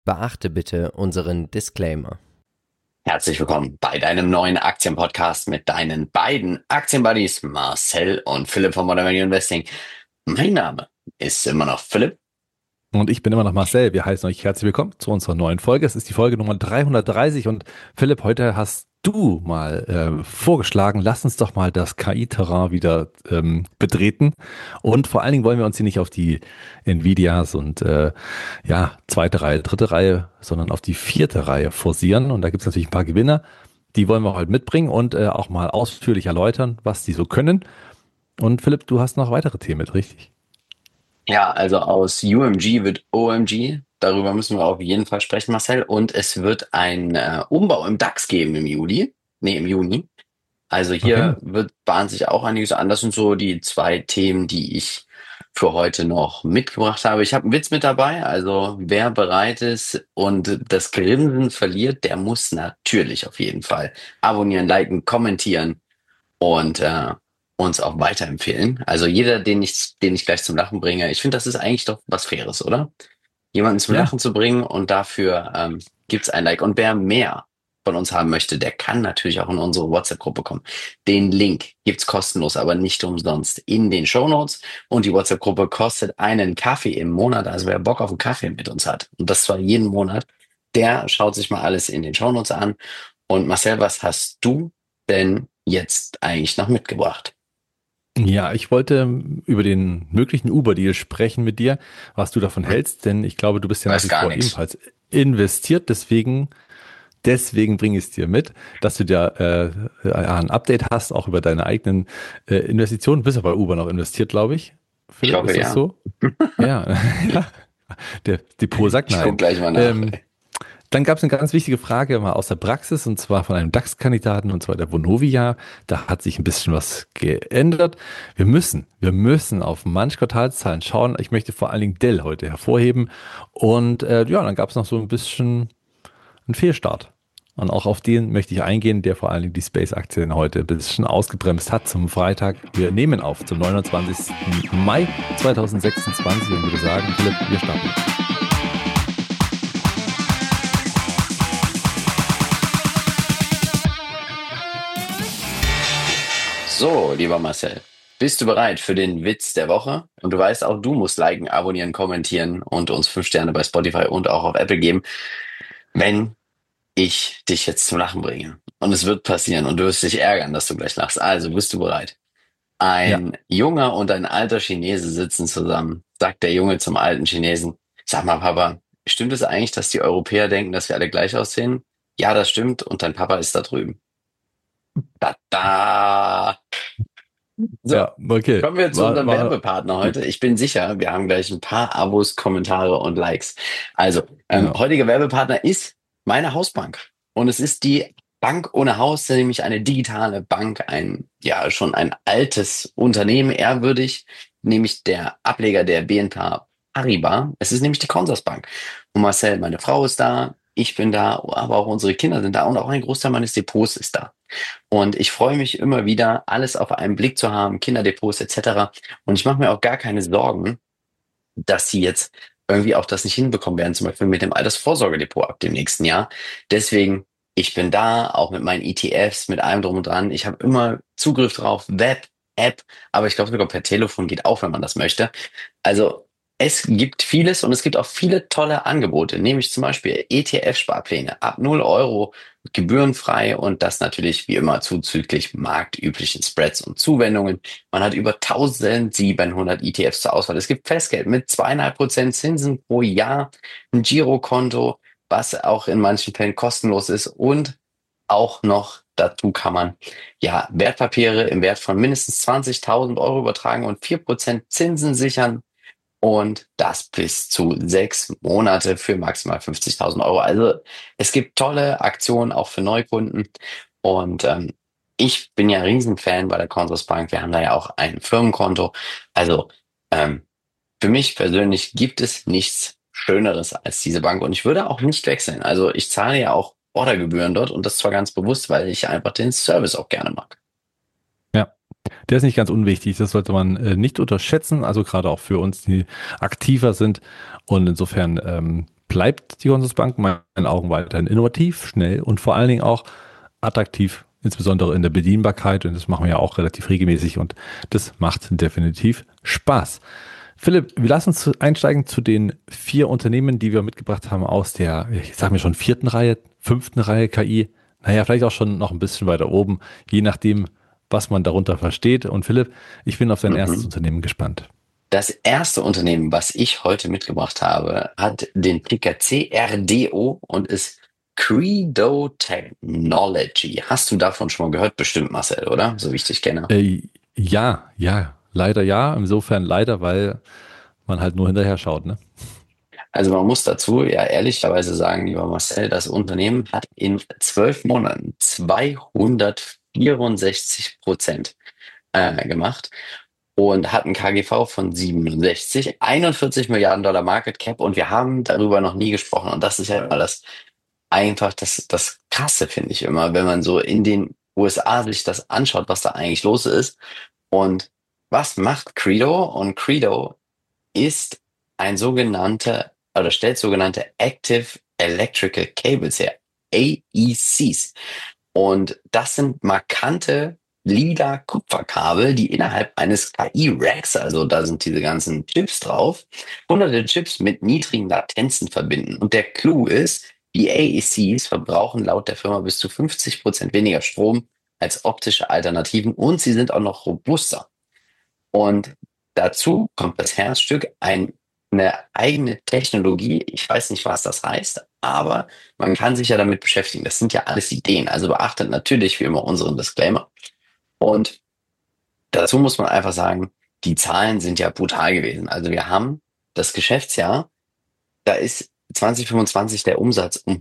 Beachte bitte unseren Disclaimer. Herzlich willkommen bei deinem neuen Aktienpodcast mit deinen beiden Aktienbuddies Marcel und Philipp von Modern Value Investing. Mein Name ist immer noch Philipp. Und ich bin immer noch Marcel. Wir heißen euch herzlich willkommen zu unserer neuen Folge. Es ist die Folge Nummer 330 und Philipp, heute hast du mal vorgeschlagen, lass uns doch mal das KI-Terrain wieder betreten. Und vor allen Dingen wollen wir uns hier nicht auf die Nvidias und zweite Reihe, dritte Reihe, sondern auf die vierte Reihe forcieren. Und da gibt es natürlich ein paar Gewinner. Die wollen wir heute mitbringen und auch mal ausführlich erläutern, was die so können. Und Philipp, du hast noch weitere Themen mit, richtig? Ja, also aus UMG wird OMG. Darüber müssen wir auf jeden Fall sprechen, Marcel. Und es wird ein Umbau im DAX geben im Juni. Also Okay. hier bahnt sich auch einiges an. Das sind so die zwei Themen, die ich für heute noch mitgebracht habe. Ich habe einen Witz mit dabei. Also wer bereit ist und das Grinsen verliert, der muss natürlich auf jeden Fall abonnieren, liken, kommentieren und uns auch weiterempfehlen. Also jeder, den ich gleich zum Lachen bringe. Ich finde, das ist eigentlich doch was Faires, oder? Jemanden zum Ja. Lachen zu bringen und dafür gibt's ein Like. Und wer mehr von uns haben möchte, der kann natürlich auch in unsere WhatsApp-Gruppe kommen. Den Link gibt's kostenlos, aber nicht umsonst in den Shownotes. Und die WhatsApp-Gruppe kostet einen Kaffee im Monat. Also wer Bock auf einen Kaffee mit uns hat, und das zwar jeden Monat, der schaut sich mal alles in den Shownotes an. Und Marcel, was hast du denn jetzt eigentlich noch mitgebracht? Ja, ich wollte über den möglichen Uber-Deal sprechen mit dir, was du davon hältst, denn ich glaube, du bist ja nach Weiß wie gar vor nichts. ebenfalls investiert, deswegen bringe ich es dir mit, dass du dir ein Update hast, auch über deine eigenen Investitionen. Du bist ja bei Uber noch investiert, glaube ich. Ich Philipp, hoffe, ist das ja. so? Ja, ja. Der Depot sagt Ich gucke nein. gleich mal nach. Ähm, Dann gab es eine ganz wichtige Frage mal aus der Praxis und zwar von einem DAX-Kandidaten und zwar der Vonovia. Da hat sich ein bisschen was geändert. Wir müssen auf manche Quartalszahlen schauen. Ich möchte vor allen Dingen Dell heute hervorheben. Und dann gab es noch so ein bisschen einen Fehlstart. Und auch auf den möchte ich eingehen, der vor allen Dingen die Space-Aktien heute ein bisschen ausgebremst hat zum Freitag. Wir nehmen auf zum 29. Mai 2026 und würde sagen, Philipp, wir starten. So, lieber Marcel, bist du bereit für den Witz der Woche? Und du weißt auch, du musst liken, abonnieren, kommentieren und uns 5 Sterne bei Spotify und auch auf Apple geben, wenn ich dich jetzt zum Lachen bringe. Und es wird passieren und du wirst dich ärgern, dass du gleich lachst. Also, bist du bereit? Ja. Ein junger und ein alter Chinese sitzen zusammen. Sagt der Junge zum alten Chinesen: Sag mal, Papa, stimmt es eigentlich, dass die Europäer denken, dass wir alle gleich aussehen? Ja, das stimmt. Und dein Papa ist da drüben. Da, da. So, Ja, okay. kommen wir zu War, unserem war Werbepartner heute. gut. Ich bin sicher, wir haben gleich ein paar Abos, Kommentare und Likes. Also, Genau. heutiger Werbepartner ist meine Hausbank. Und es ist die Bank ohne Haus, nämlich eine digitale Bank, schon ein altes Unternehmen, ehrwürdig, nämlich der Ableger der BNP Paribas. Es ist nämlich die Consorsbank. Und Marcel, meine Frau ist da, ich bin da, aber auch unsere Kinder sind da und auch ein Großteil meines Depots ist da. Und ich freue mich immer wieder, alles auf einen Blick zu haben, Kinderdepots etc. Und ich mache mir auch gar keine Sorgen, dass sie jetzt irgendwie auch das nicht hinbekommen werden, zum Beispiel mit dem Altersvorsorgedepot ab dem nächsten Jahr. Deswegen, ich bin da, auch mit meinen ETFs, mit allem drum und dran. Ich habe immer Zugriff drauf, Web, App, aber ich glaube sogar per Telefon geht auch, wenn man das möchte. Also es gibt vieles und es gibt auch viele tolle Angebote, nämlich zum Beispiel ETF-Sparpläne ab 0 € gebührenfrei und das natürlich wie immer zuzüglich marktüblichen Spreads und Zuwendungen. Man hat über 1700 ETFs zur Auswahl. Es gibt Festgeld mit 2,5% Zinsen pro Jahr, ein Girokonto, was auch in manchen Fällen kostenlos ist und auch noch dazu kann man Wertpapiere im Wert von mindestens 20.000 € übertragen und 4% Zinsen sichern. Und das bis zu 6 Monate für maximal 50.000 €. Also es gibt tolle Aktionen auch für Neukunden. Und ich bin ja ein Riesenfan bei der Consorsbank. Wir haben da ja auch ein Firmenkonto. Also ähm, für mich persönlich gibt es nichts Schöneres als diese Bank. Und ich würde auch nicht wechseln. Also ich zahle ja auch Ordergebühren dort und das zwar ganz bewusst, weil ich einfach den Service auch gerne mag. Ja, der ist nicht ganz unwichtig. Das sollte man nicht unterschätzen. Also gerade auch für uns, die aktiver sind. Und insofern bleibt die Consorsbank in meinen Augen weiterhin innovativ, schnell und vor allen Dingen auch attraktiv, insbesondere in der Bedienbarkeit. Und das machen wir ja auch relativ regelmäßig und das macht definitiv Spaß. Philipp, wir lassen uns einsteigen zu den 4 Unternehmen, die wir mitgebracht haben aus der, ich sage mir schon, 4. Reihe, 5. Reihe KI. Naja, vielleicht auch schon noch ein bisschen weiter oben, je nachdem, was man darunter versteht. Und Philipp, ich bin auf dein erstes Unternehmen gespannt. Das erste Unternehmen, was ich heute mitgebracht habe, hat den Ticker CRDO und ist Credo Technology. Hast du davon schon mal gehört? Bestimmt, Marcel, oder? So wie ich dich kenne. Ja, leider ja. Insofern leider, weil man halt nur hinterher schaut, ne? Also man muss dazu ja ehrlicherweise sagen, lieber Marcel, das Unternehmen hat in 12 Monaten 264% gemacht und hat ein KGV von 67, 41 Milliarden Dollar Market Cap, und wir haben darüber noch nie gesprochen. Und das ist ja immer das Krasse, finde ich immer, wenn man so in den USA sich das anschaut, was da eigentlich los ist. Und was macht Credo? Und Credo ist ein sogenannter, oder stellt sogenannte Active Electrical Cables her, AECs. Und das sind markante Lila-Kupferkabel, die innerhalb eines KI-Racks, also da sind diese ganzen Chips drauf, hunderte Chips mit niedrigen Latenzen verbinden. Und der Clou ist, die AECs verbrauchen laut der Firma bis zu 50% weniger Strom als optische Alternativen, und sie sind auch noch robuster. Und dazu kommt das Herzstück, eine eigene Technologie. Ich weiß nicht, was das heißt, aber man kann sich ja damit beschäftigen. Das sind ja alles Ideen. Also beachtet natürlich wie immer unseren Disclaimer. Und dazu muss man einfach sagen, die Zahlen sind ja brutal gewesen. Also wir haben das Geschäftsjahr, da ist 2025 der Umsatz um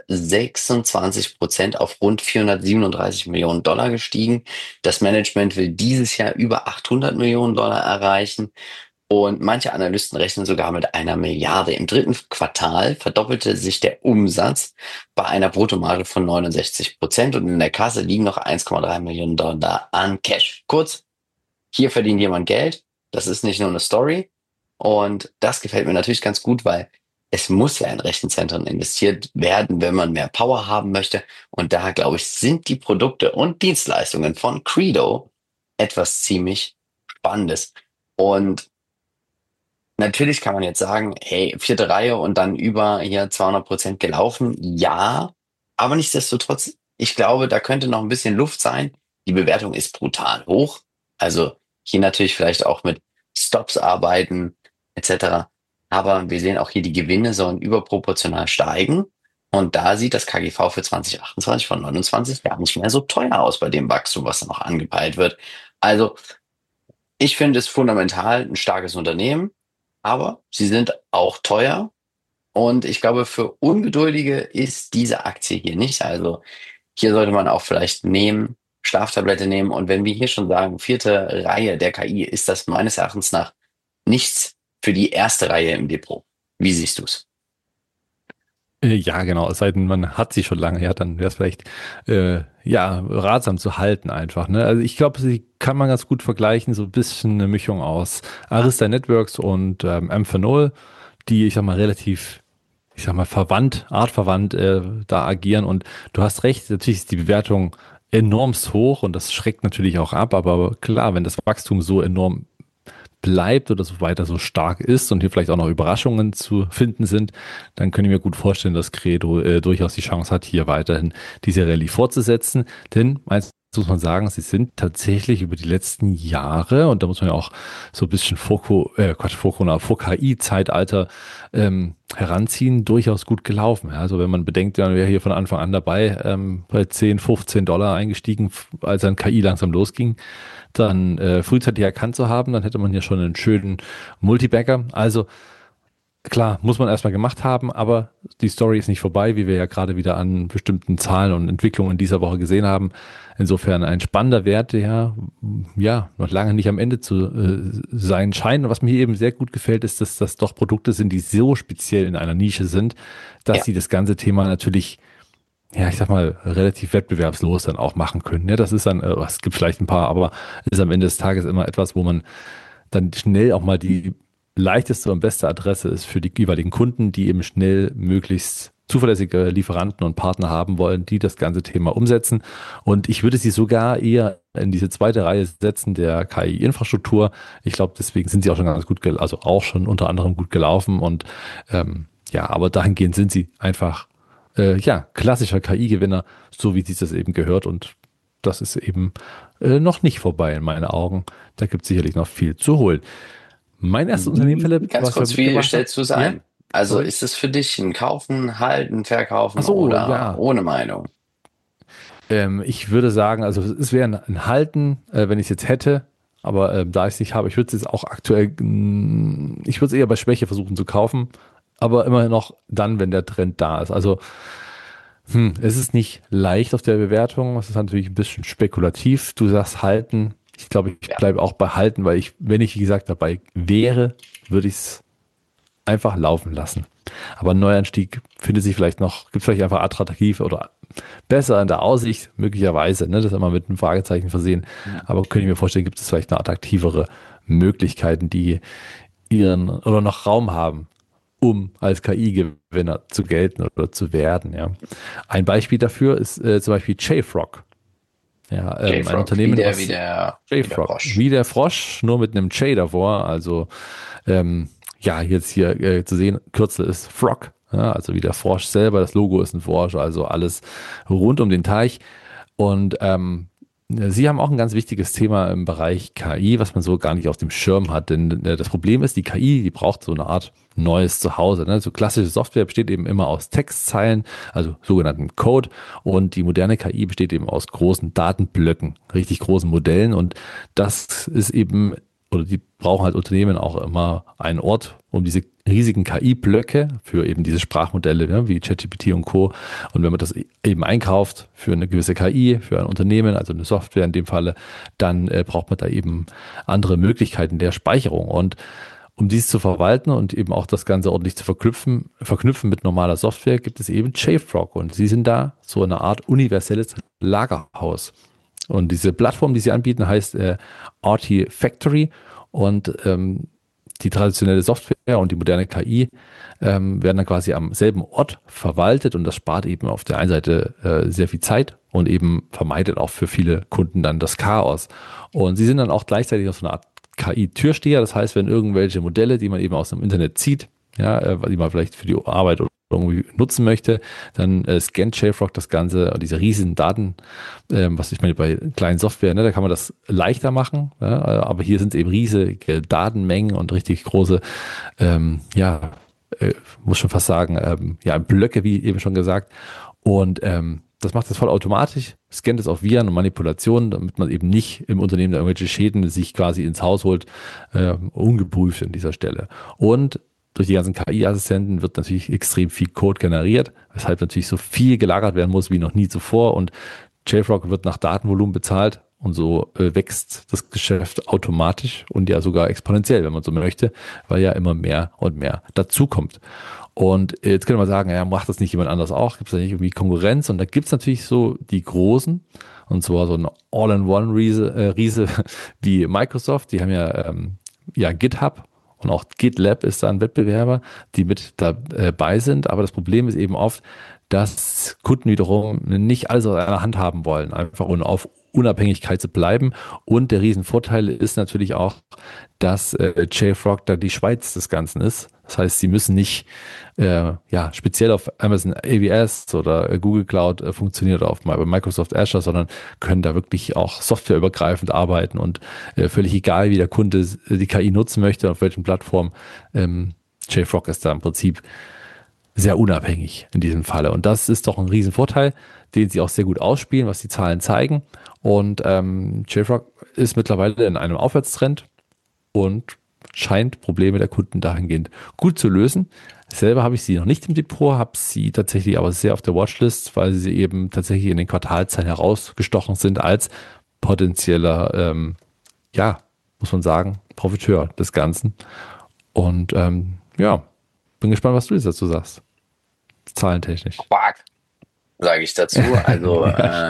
126% auf rund 437 Millionen Dollar gestiegen. Das Management will dieses Jahr über 800 Millionen Dollar erreichen. Und manche Analysten rechnen sogar mit 1 Milliarde. Im 3. Quartal verdoppelte sich der Umsatz bei einer Bruttomarge von 69% und in der Kasse liegen noch 1,3 Millionen Dollar an Cash. Kurz, hier verdient jemand Geld. Das ist nicht nur eine Story. Und das gefällt mir natürlich ganz gut, weil es muss ja in Rechenzentren investiert werden, wenn man mehr Power haben möchte. Und da, glaube ich, sind die Produkte und Dienstleistungen von Credo etwas ziemlich Spannendes. Und natürlich kann man jetzt sagen, hey, 4. Reihe und dann über hier 200% gelaufen. Ja, aber nichtsdestotrotz, ich glaube, da könnte noch ein bisschen Luft sein. Die Bewertung ist brutal hoch. Also hier natürlich vielleicht auch mit Stops arbeiten etc. Aber wir sehen auch hier, die Gewinne sollen überproportional steigen. Und da sieht das KGV für 2028 von 29 gar nicht mehr so teuer aus bei dem Wachstum, was da noch angepeilt wird. Also ich finde es fundamental ein starkes Unternehmen. Aber sie sind auch teuer, und ich glaube, für Ungeduldige ist diese Aktie hier nicht. Also hier sollte man auch vielleicht Schlaftablette nehmen. Und wenn wir hier schon sagen, 4. Reihe der KI, ist das meines Erachtens nach nichts für die 1. Reihe im Depot. Wie siehst du es? Ja, genau. Es sei denn, man hat sie schon lange, ja, dann wäre es vielleicht ratsam zu halten einfach. Ne? Also ich glaube, sie kann man ganz gut vergleichen, so ein bisschen eine Mischung aus Arista Networks und Amphenol, die, ich sag mal, relativ, artverwandt da agieren. Und du hast recht, natürlich ist die Bewertung enormst hoch und das schreckt natürlich auch ab, aber klar, wenn das Wachstum so enorm bleibt oder so weiter so stark ist und hier vielleicht auch noch Überraschungen zu finden sind, dann kann ich mir gut vorstellen, dass Credo durchaus die Chance hat, hier weiterhin diese Rallye fortzusetzen. Denn eins muss man sagen, sie sind tatsächlich über die letzten Jahre, und da muss man ja auch so ein bisschen vor KI-Zeitalter heranziehen, durchaus gut gelaufen. Ja, also wenn man bedenkt, dann wäre hier von Anfang an dabei, bei 10, 15 Dollar eingestiegen, als dann KI langsam losging, dann frühzeitig erkannt zu haben, dann hätte man hier schon einen schönen Multibagger. Also klar, muss man erstmal gemacht haben, aber die Story ist nicht vorbei, wie wir ja gerade wieder an bestimmten Zahlen und Entwicklungen in dieser Woche gesehen haben. Insofern ein spannender Wert, der ja noch lange nicht am Ende zu sein scheint. Und was mir eben sehr gut gefällt, ist, dass das doch Produkte sind, die so speziell in einer Nische sind, dass sie das ganze Thema natürlich, ja, ich sag mal, relativ wettbewerbslos dann auch machen können. Ja, das ist dann, es gibt vielleicht ein paar, aber ist am Ende des Tages immer etwas, wo man dann schnell auch mal die leichteste und beste Adresse ist für die jeweiligen Kunden, die eben schnell möglichst zuverlässige Lieferanten und Partner haben wollen, die das ganze Thema umsetzen. Und ich würde sie sogar eher in diese zweite Reihe setzen der KI-Infrastruktur. Ich glaube, deswegen sind sie auch schon ganz gut, also auch schon unter anderem gut gelaufen. Und ja, aber dahingehend sind sie einfach ja, klassischer KI-Gewinner, so wie sich das eben gehört. Und das ist eben noch nicht vorbei in meinen Augen. Da gibt es sicherlich noch viel zu holen. Mein erstes Unternehmen, Philipp, Ganz was kurz, wir wie mitgebracht stellst du es haben. ein? Also Sorry? ist es für dich ein Kaufen, Halten, Verkaufen Ach so, oder ja. ohne Meinung? Ich würde sagen, also es wäre ein Halten, wenn ich es jetzt hätte, aber da ich es nicht habe, ich würde es jetzt auch aktuell, ich würde es eher bei Schwäche versuchen zu kaufen, aber immer noch dann, wenn der Trend da ist. Also es ist nicht leicht auf der Bewertung, es ist natürlich ein bisschen spekulativ. Du sagst Halten, ich glaube, ich Ja. bleibe auch bei Halten, weil wenn ich, wie gesagt, dabei wäre, würde ich es einfach laufen lassen. Aber ein Neuanstieg findet sich vielleicht noch, gibt vielleicht einfach attraktiv oder besser in der Aussicht, möglicherweise, ne? Das ist immer mit einem Fragezeichen versehen. Aber könnte ich mir vorstellen, gibt es vielleicht noch attraktivere Möglichkeiten, die ihren oder noch Raum haben, um als KI-Gewinner zu gelten oder zu werden. Ja. Ein Beispiel dafür ist zum Beispiel JFrog. Ja, ein JFrog, Unternehmen, wie der JFrog, Frosch. wie der Frosch, nur mit einem J davor. Also ja, jetzt hier zu sehen, Kürzel ist Frog, ja, also wie der Frosch selber, das Logo ist ein Frosch, also alles rund um den Teich. Und Sie haben auch ein ganz wichtiges Thema im Bereich KI, was man so gar nicht auf dem Schirm hat. Denn das Problem ist, die KI, die braucht so eine Art neues Zuhause. Ne? So klassische Software besteht eben immer aus Textzeilen, also sogenannten Code. Und die moderne KI besteht eben aus großen Datenblöcken, richtig großen Modellen. Und das ist eben, oder die brauchen halt Unternehmen auch immer einen Ort, um diese riesigen KI-Blöcke für eben diese Sprachmodelle, ne, wie ChatGPT und Co. Und wenn man das eben einkauft für eine gewisse KI, für ein Unternehmen, also eine Software in dem Falle, dann braucht man da eben andere Möglichkeiten der Speicherung. Und um dies zu verwalten und eben auch das Ganze ordentlich zu verknüpfen mit normaler Software, gibt es eben JFrog. Und sie sind da so eine Art universelles Lagerhaus. Und diese Plattform, die sie anbieten, heißt Artifactory. Und die traditionelle Software und die moderne KI werden dann quasi am selben Ort verwaltet und das spart eben auf der einen Seite sehr viel Zeit und eben vermeidet auch für viele Kunden dann das Chaos. Und sie sind dann auch gleichzeitig auch so eine Art KI-Türsteher, das heißt, wenn irgendwelche Modelle, die man eben aus dem Internet zieht, ja, die man vielleicht für die Arbeit oder irgendwie nutzen möchte, dann scannt JFrog das Ganze, diese riesigen Daten, was ich meine, bei kleinen Software, ne, da kann man das leichter machen, ja, aber hier sind es eben riesige Datenmengen und richtig große, ja, muss schon fast sagen, ja, Blöcke, wie eben schon gesagt. Und das macht das voll automatisch, scannt es auf Viren und Manipulationen, damit man eben nicht im Unternehmen da irgendwelche Schäden sich quasi ins Haus holt, ungeprüft an dieser Stelle. Und durch die ganzen KI-Assistenten wird natürlich extrem viel Code generiert, weshalb natürlich so viel gelagert werden muss wie noch nie zuvor. Und JFrog wird nach Datenvolumen bezahlt und so wächst das Geschäft automatisch und ja sogar exponentiell, wenn man so möchte, weil ja immer mehr und mehr dazukommt. Und jetzt könnte man sagen, ja, macht das nicht jemand anders auch? Gibt es da nicht irgendwie Konkurrenz? Und da gibt es natürlich so die Großen, und zwar so ein All-in-One-Riese wie Microsoft, die haben ja GitHub. Und auch GitLab ist da ein Wettbewerber, die mit dabei sind. Aber das Problem ist eben oft, dass Kunden wiederum nicht alles aus einer Hand haben wollen, einfach um auf Unabhängigkeit zu bleiben. Und der Riesenvorteil ist natürlich auch, dass JFrog da die Schweiz des Ganzen ist. Das heißt, sie müssen nicht ja, speziell auf Amazon AWS oder Google Cloud funktionieren oder auf Microsoft Azure, sondern können da wirklich auch softwareübergreifend arbeiten und völlig egal, wie der Kunde die KI nutzen möchte, auf welchen Plattformen. JFrog ist da im Prinzip sehr unabhängig in diesem Falle. Und das ist doch ein Riesenvorteil, den sie auch sehr gut ausspielen, was die Zahlen zeigen. Und JFrog ist mittlerweile in einem Aufwärtstrend und scheint Probleme der Kunden dahingehend gut zu lösen. Selber habe ich sie noch nicht im Depot, habe sie tatsächlich aber sehr auf der Watchlist, weil sie eben tatsächlich in den Quartalszahlen herausgestochen sind als potenzieller, ja, muss man sagen, Profiteur des Ganzen. Und ja, bin gespannt, was du jetzt dazu sagst. Zahlentechnisch. Quark, sage ich dazu. Also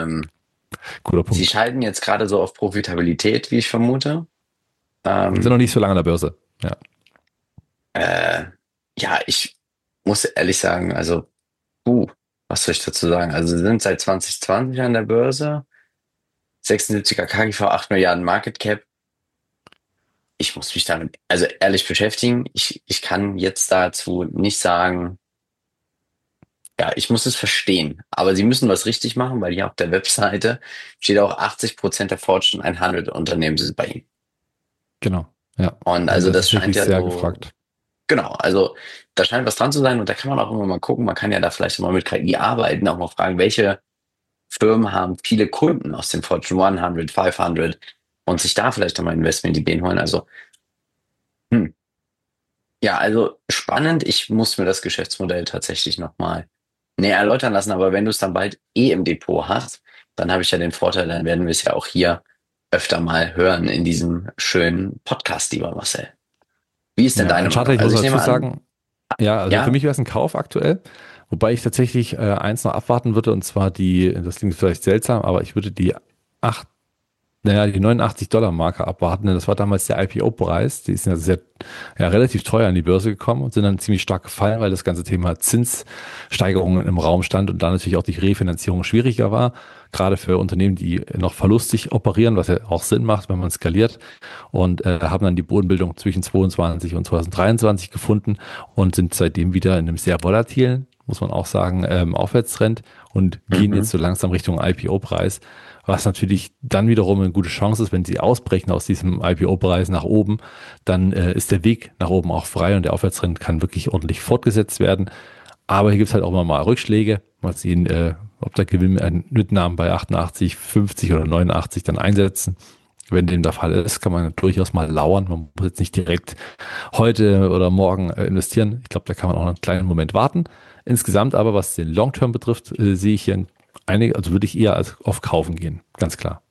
Guter Punkt. sie schalten jetzt gerade so auf Profitabilität, wie ich vermute. Sind noch nicht so lange an der Börse. Ja. Äh, ja, ich muss ehrlich sagen, also, was soll ich dazu sagen? Also, sie sind seit 2020 an der Börse, 76er KGV, 8 Milliarden Market Cap. Ich muss mich damit also ehrlich beschäftigen. Ich kann jetzt dazu nicht sagen, ja, ich muss es verstehen. Aber sie müssen was richtig machen, weil hier auf der Webseite steht auch 80% der Fortune 100 Unternehmen sind bei ihnen. Genau, ja. Und Also also das das ist scheint wirklich ja sehr so, gefragt. genau, also da scheint was dran zu sein und da kann man auch immer mal gucken. Man kann ja da vielleicht mal mit KI arbeiten, auch mal fragen, welche Firmen haben viele Kunden aus den Fortune 100, 500 und sich da vielleicht nochmal Investmentideen holen. Also, hm. Ja, also spannend. Ich muss mir das Geschäftsmodell tatsächlich nochmal näher erläutern lassen. Aber wenn du es dann bald im Depot hast, dann habe ich ja den Vorteil, dann werden wir es ja auch hier öfter mal hören in diesem schönen Podcast, lieber Marcel. Wie ist denn Ja, deine Charter, Meinung? ich Also muss ich dazu nehme an, sagen, ja, also für ja, mich wäre es ein Kauf aktuell, wobei ich tatsächlich eins noch abwarten würde, und zwar das klingt vielleicht seltsam, aber ich würde die 89-Dollar-Marke abwarten, denn das war damals der IPO-Preis. Die ist ja relativ teuer an die Börse gekommen und sind dann ziemlich stark gefallen, weil das ganze Thema Zinssteigerungen im Raum stand und da natürlich auch die Refinanzierung schwieriger war, gerade für Unternehmen, die noch verlustig operieren, was ja auch Sinn macht, wenn man skaliert, und haben dann die Bodenbildung zwischen 22 und 2023 gefunden und sind seitdem wieder in einem sehr volatilen, muss man auch sagen, Aufwärtstrend und gehen jetzt mhm, so langsam Richtung IPO-Preis, was natürlich dann wiederum eine gute Chance ist, wenn sie ausbrechen aus diesem IPO-Preis nach oben, dann ist der Weg nach oben auch frei und der Aufwärtstrend kann wirklich ordentlich fortgesetzt werden. Aber hier gibt es halt auch immer mal Rückschläge. Mal sehen, ob der Gewinn Mitnahmen bei 88, 50 oder 89 dann einsetzen. Wenn dem der Fall ist, kann man durchaus mal lauern. Man muss jetzt nicht direkt heute oder morgen investieren. Ich glaube, da kann man auch einen kleinen Moment warten. Insgesamt aber, was den Long-Term betrifft, sehe ich hier einige, also würde ich eher als auf Kaufen gehen, ganz klar.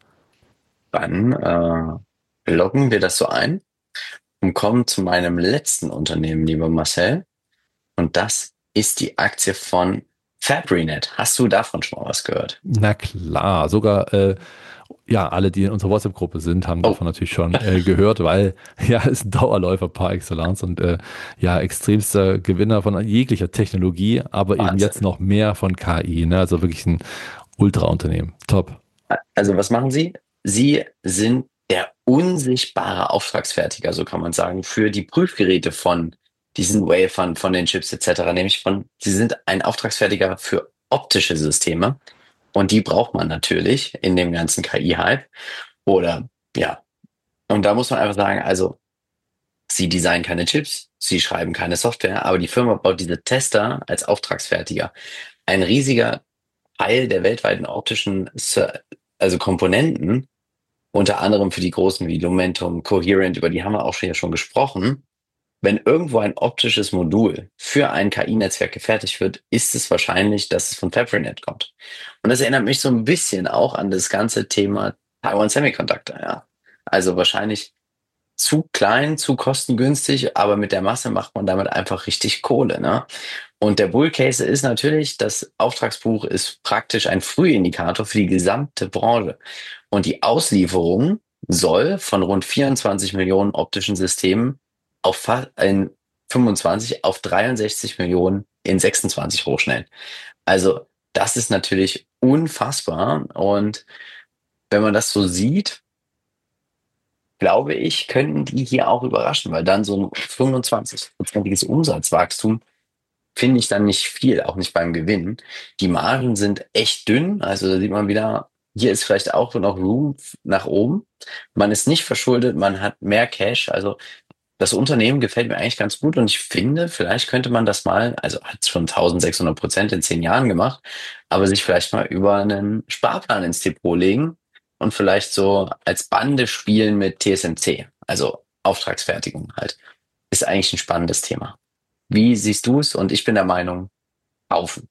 dann loggen wir das so ein und kommen zu meinem letzten Unternehmen, lieber Marcel. Und das ist die Aktie von Fabrinet. Hast du davon schon mal was gehört? Na klar, sogar ja, alle, die in unserer WhatsApp-Gruppe sind, haben Oh, davon natürlich schon gehört, weil ja, ist ein Dauerläufer par excellence und ja, extremster Gewinner von jeglicher Technologie, aber eben jetzt Wahnsinn. noch mehr von KI, ne? Also wirklich ein Ultra-Unternehmen. Top. Also was machen Sie? Sie sind der unsichtbare Auftragsfertiger, so kann man sagen, für die Prüfgeräte von diesen Wafern, von den Chips etc. Sie sind ein Auftragsfertiger für optische Systeme und die braucht man natürlich in dem ganzen KI-Hype. Oder ja, und da muss man einfach sagen, also sie designen keine Chips, sie schreiben keine Software, aber die Firma baut diese Tester als Auftragsfertiger. Ein riesiger Teil der weltweiten also Komponenten, unter anderem für die großen wie Lumentum, Coherent, über die haben wir auch schon gesprochen. Wenn irgendwo ein optisches Modul für ein KI-Netzwerk gefertigt wird, ist es wahrscheinlich, dass es von Fabrinet kommt. Und das erinnert mich so ein bisschen auch an das ganze Thema Taiwan Semiconductor, ja. Also wahrscheinlich zu klein, zu kostengünstig, aber mit der Masse macht man damit einfach richtig Kohle, ne? Und der Bull Case ist natürlich, das Auftragsbuch ist praktisch ein Frühindikator für die gesamte Branche. Und die Auslieferung soll von rund 24 Millionen optischen Systemen in 25 auf 63 Millionen in 26 hochschnellen. Also das ist natürlich unfassbar. Und wenn man das so sieht, glaube ich, könnten die hier auch überraschen, weil dann so ein 25-prozentiges Umsatzwachstum finde ich dann nicht viel, auch nicht beim Gewinn. Die Margen sind echt dünn, also da sieht man wieder, hier ist vielleicht auch noch Room nach oben. Man ist nicht verschuldet, man hat mehr Cash, also das Unternehmen gefällt mir eigentlich ganz gut und ich finde, vielleicht könnte man das mal, also hat es schon 1600% in 10 Jahren gemacht, aber sich vielleicht mal über einen Sparplan ins Depot legen und vielleicht so als Bande spielen mit TSMC, also Auftragsfertigung halt, ist eigentlich ein spannendes Thema. Wie siehst du es? Und ich bin der Meinung, kaufen.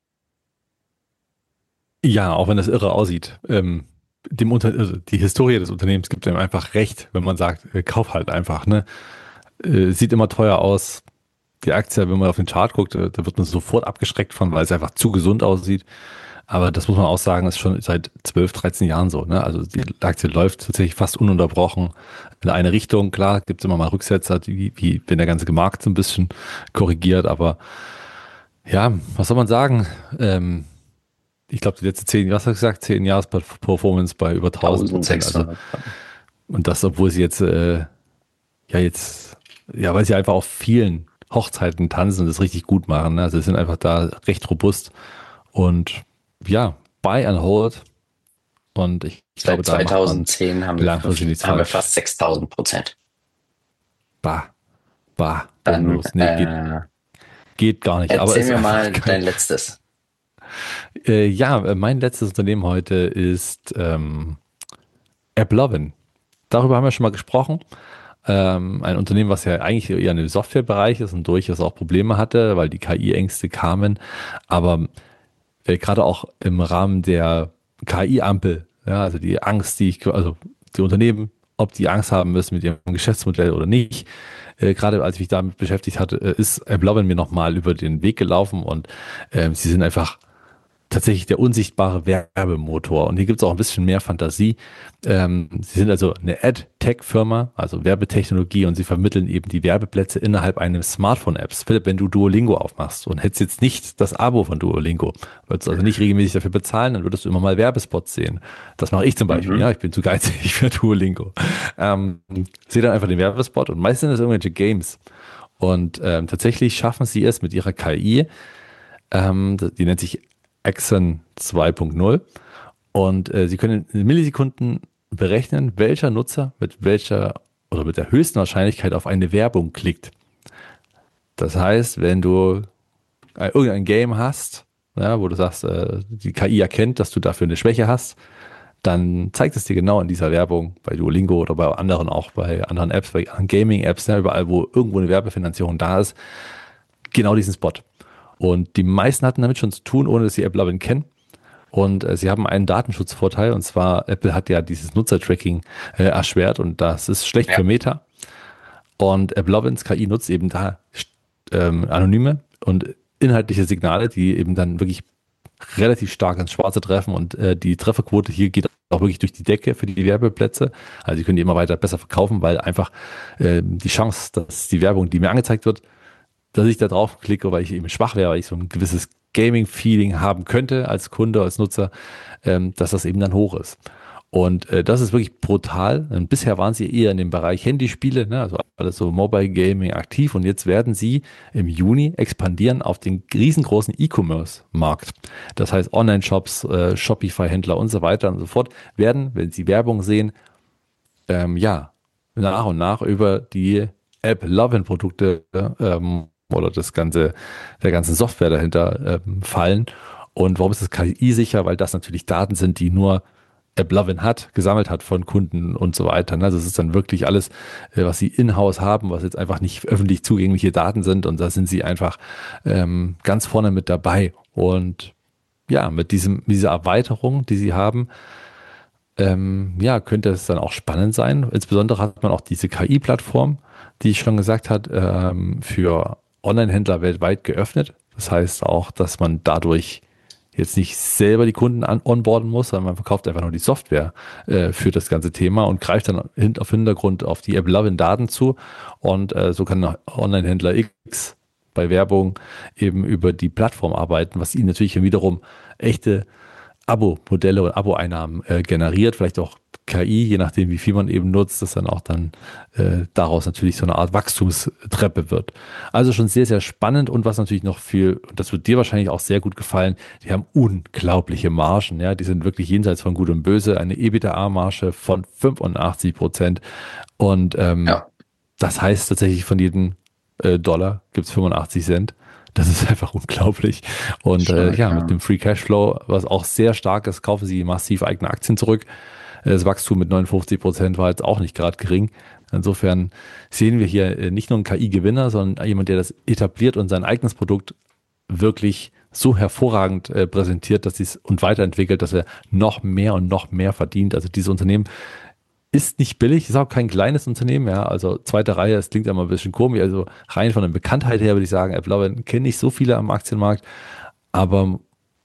Ja, auch wenn das irre aussieht. Also die Historie des Unternehmens gibt einem einfach recht, wenn man sagt, kauf halt einfach, ne? Sieht immer teuer aus. Die Aktie, wenn man auf den Chart guckt, da wird man sofort abgeschreckt von, weil es einfach zu gesund aussieht. Aber das muss man auch sagen, ist schon seit 12, 13 Jahren so. Ne? Also die Aktie läuft tatsächlich fast ununterbrochen in eine Richtung. Klar, gibt es immer mal Rücksetzer, wie wenn der ganze Markt so ein bisschen korrigiert. Aber ja, was soll man sagen? Ich glaube, die letzten 10, was hast du gesagt, 10 Jahres Performance bei über 1000%. Also, 1600. und das, obwohl sie jetzt, weil sie einfach auf vielen Hochzeiten tanzen und das richtig gut machen. Ne? Also sie sind einfach da recht robust und ja, buy and hold. Und ich glaube, Seit da macht man 2010 langfristig nichts haben wir falsch. fast 6000%. Bah, Dann bodenlos. Nee, geht gar nicht. Aber erzähl ist mir einfach mal geil. dein letztes. Mein letztes Unternehmen heute ist AppLovin. Darüber haben wir schon mal gesprochen. Ein Unternehmen, was ja eigentlich eher im Softwarebereich ist und durchaus auch Probleme hatte, weil die KI-Ängste kamen. Aber gerade auch im Rahmen der KI-Ampel, ja, also die Angst, also die Unternehmen, ob die Angst haben müssen mit ihrem Geschäftsmodell oder nicht. Gerade als ich mich damit beschäftigt hatte, ist AppLovin mir nochmal über den Weg gelaufen und sie sind einfach tatsächlich der unsichtbare Werbemotor. Und hier gibt es auch ein bisschen mehr Fantasie. Sie sind also eine Ad-Tech-Firma, also Werbetechnologie, und sie vermitteln eben die Werbeplätze innerhalb eines Smartphone-Apps. Philipp, wenn du Duolingo aufmachst und hättest jetzt nicht das Abo von Duolingo, würdest du also nicht regelmäßig dafür bezahlen, dann würdest du immer mal Werbespots sehen. Das mache ich zum Beispiel, Mhm. ja, ich bin zu geizig für Duolingo. Sehe dann einfach den Werbespot und meistens sind es irgendwelche Games. Und tatsächlich schaffen sie es mit ihrer KI, die nennt sich Axon 2.0 und sie können in Millisekunden berechnen, welcher Nutzer mit welcher oder mit der höchsten Wahrscheinlichkeit auf eine Werbung klickt. Das heißt, wenn du irgendein Game hast, ja, wo du sagst, die KI erkennt, dass du dafür eine Schwäche hast, dann zeigt es dir genau in dieser Werbung bei Duolingo oder bei anderen auch, bei anderen Apps, bei anderen Gaming-Apps, ja, überall, wo irgendwo eine Werbefinanzierung da ist, genau diesen Spot. Und die meisten hatten damit schon zu tun, ohne dass sie AppLovin kennen. Und sie haben einen Datenschutzvorteil, und zwar Apple hat ja dieses Nutzertracking erschwert und das ist schlecht Ja. für Meta. Und AppLovins KI nutzt eben da anonyme und inhaltliche Signale, die eben dann wirklich relativ stark ins Schwarze treffen und die Trefferquote hier geht auch wirklich durch die Decke für die Werbeplätze. Also sie können die immer weiter besser verkaufen, weil einfach die Chance, dass die Werbung, die mir angezeigt wird, dass ich da drauf klicke, weil ich eben schwach wäre, weil ich so ein gewisses Gaming-Feeling haben könnte als Kunde, als Nutzer, dass das eben dann hoch ist. Und das ist wirklich brutal. Und bisher waren sie eher in dem Bereich Handyspiele, ne, also alles so Mobile Gaming aktiv. Und jetzt werden sie im Juni expandieren auf den riesengroßen E-Commerce-Markt. Das heißt Online-Shops, Shopify-Händler und so weiter und so fort werden, wenn sie Werbung sehen, nach und nach über die AppLovin-Produkte oder der ganzen Software dahinter fallen. Und warum ist das KI-sicher? Weil das natürlich Daten sind, die nur AppLovin gesammelt hat von Kunden und so weiter. Also es ist dann wirklich alles, was sie in-house haben, was jetzt einfach nicht öffentlich zugängliche Daten sind. Und da sind sie einfach ganz vorne mit dabei. Und ja, mit dieser Erweiterung, die sie haben, könnte es dann auch spannend sein. Insbesondere hat man auch diese KI-Plattform, die ich schon gesagt habe, für Online-Händler weltweit geöffnet. Das heißt auch, dass man dadurch jetzt nicht selber die Kunden onboarden muss, sondern man verkauft einfach nur die Software für das ganze Thema und greift dann auf Hintergrund auf die AppLovin-Daten zu. Und so kann ein Online-Händler X bei Werbung eben über die Plattform arbeiten, was ihnen natürlich wiederum echte Abo-Modelle und Abo-Einnahmen generiert, vielleicht auch KI, je nachdem, wie viel man eben nutzt, dass dann daraus natürlich so eine Art Wachstumstreppe wird. Also schon sehr, sehr spannend und was natürlich noch viel, und das wird dir wahrscheinlich auch sehr gut gefallen, die haben unglaubliche Margen, ja, die sind wirklich jenseits von Gut und Böse, eine EBITDA-Marge von 85% und Ja, das heißt tatsächlich von jedem Dollar gibt es 85 Cent. Das ist einfach unglaublich. Und stark, mit ja. dem Free Cashflow, was auch sehr stark ist, kaufen sie massiv eigene Aktien zurück. Das Wachstum mit 59% war jetzt auch nicht gerade gering. Insofern sehen wir hier nicht nur einen KI-Gewinner, sondern jemand, der das etabliert und sein eigenes Produkt wirklich so hervorragend präsentiert, dass es und weiterentwickelt, dass er noch mehr und noch mehr verdient. Also dieses Unternehmen ist nicht billig, ist auch kein kleines Unternehmen, ja, also zweite Reihe, es klingt ja mal ein bisschen komisch, also rein von der Bekanntheit her würde ich sagen, AppLovin kenne ich so viele am Aktienmarkt, aber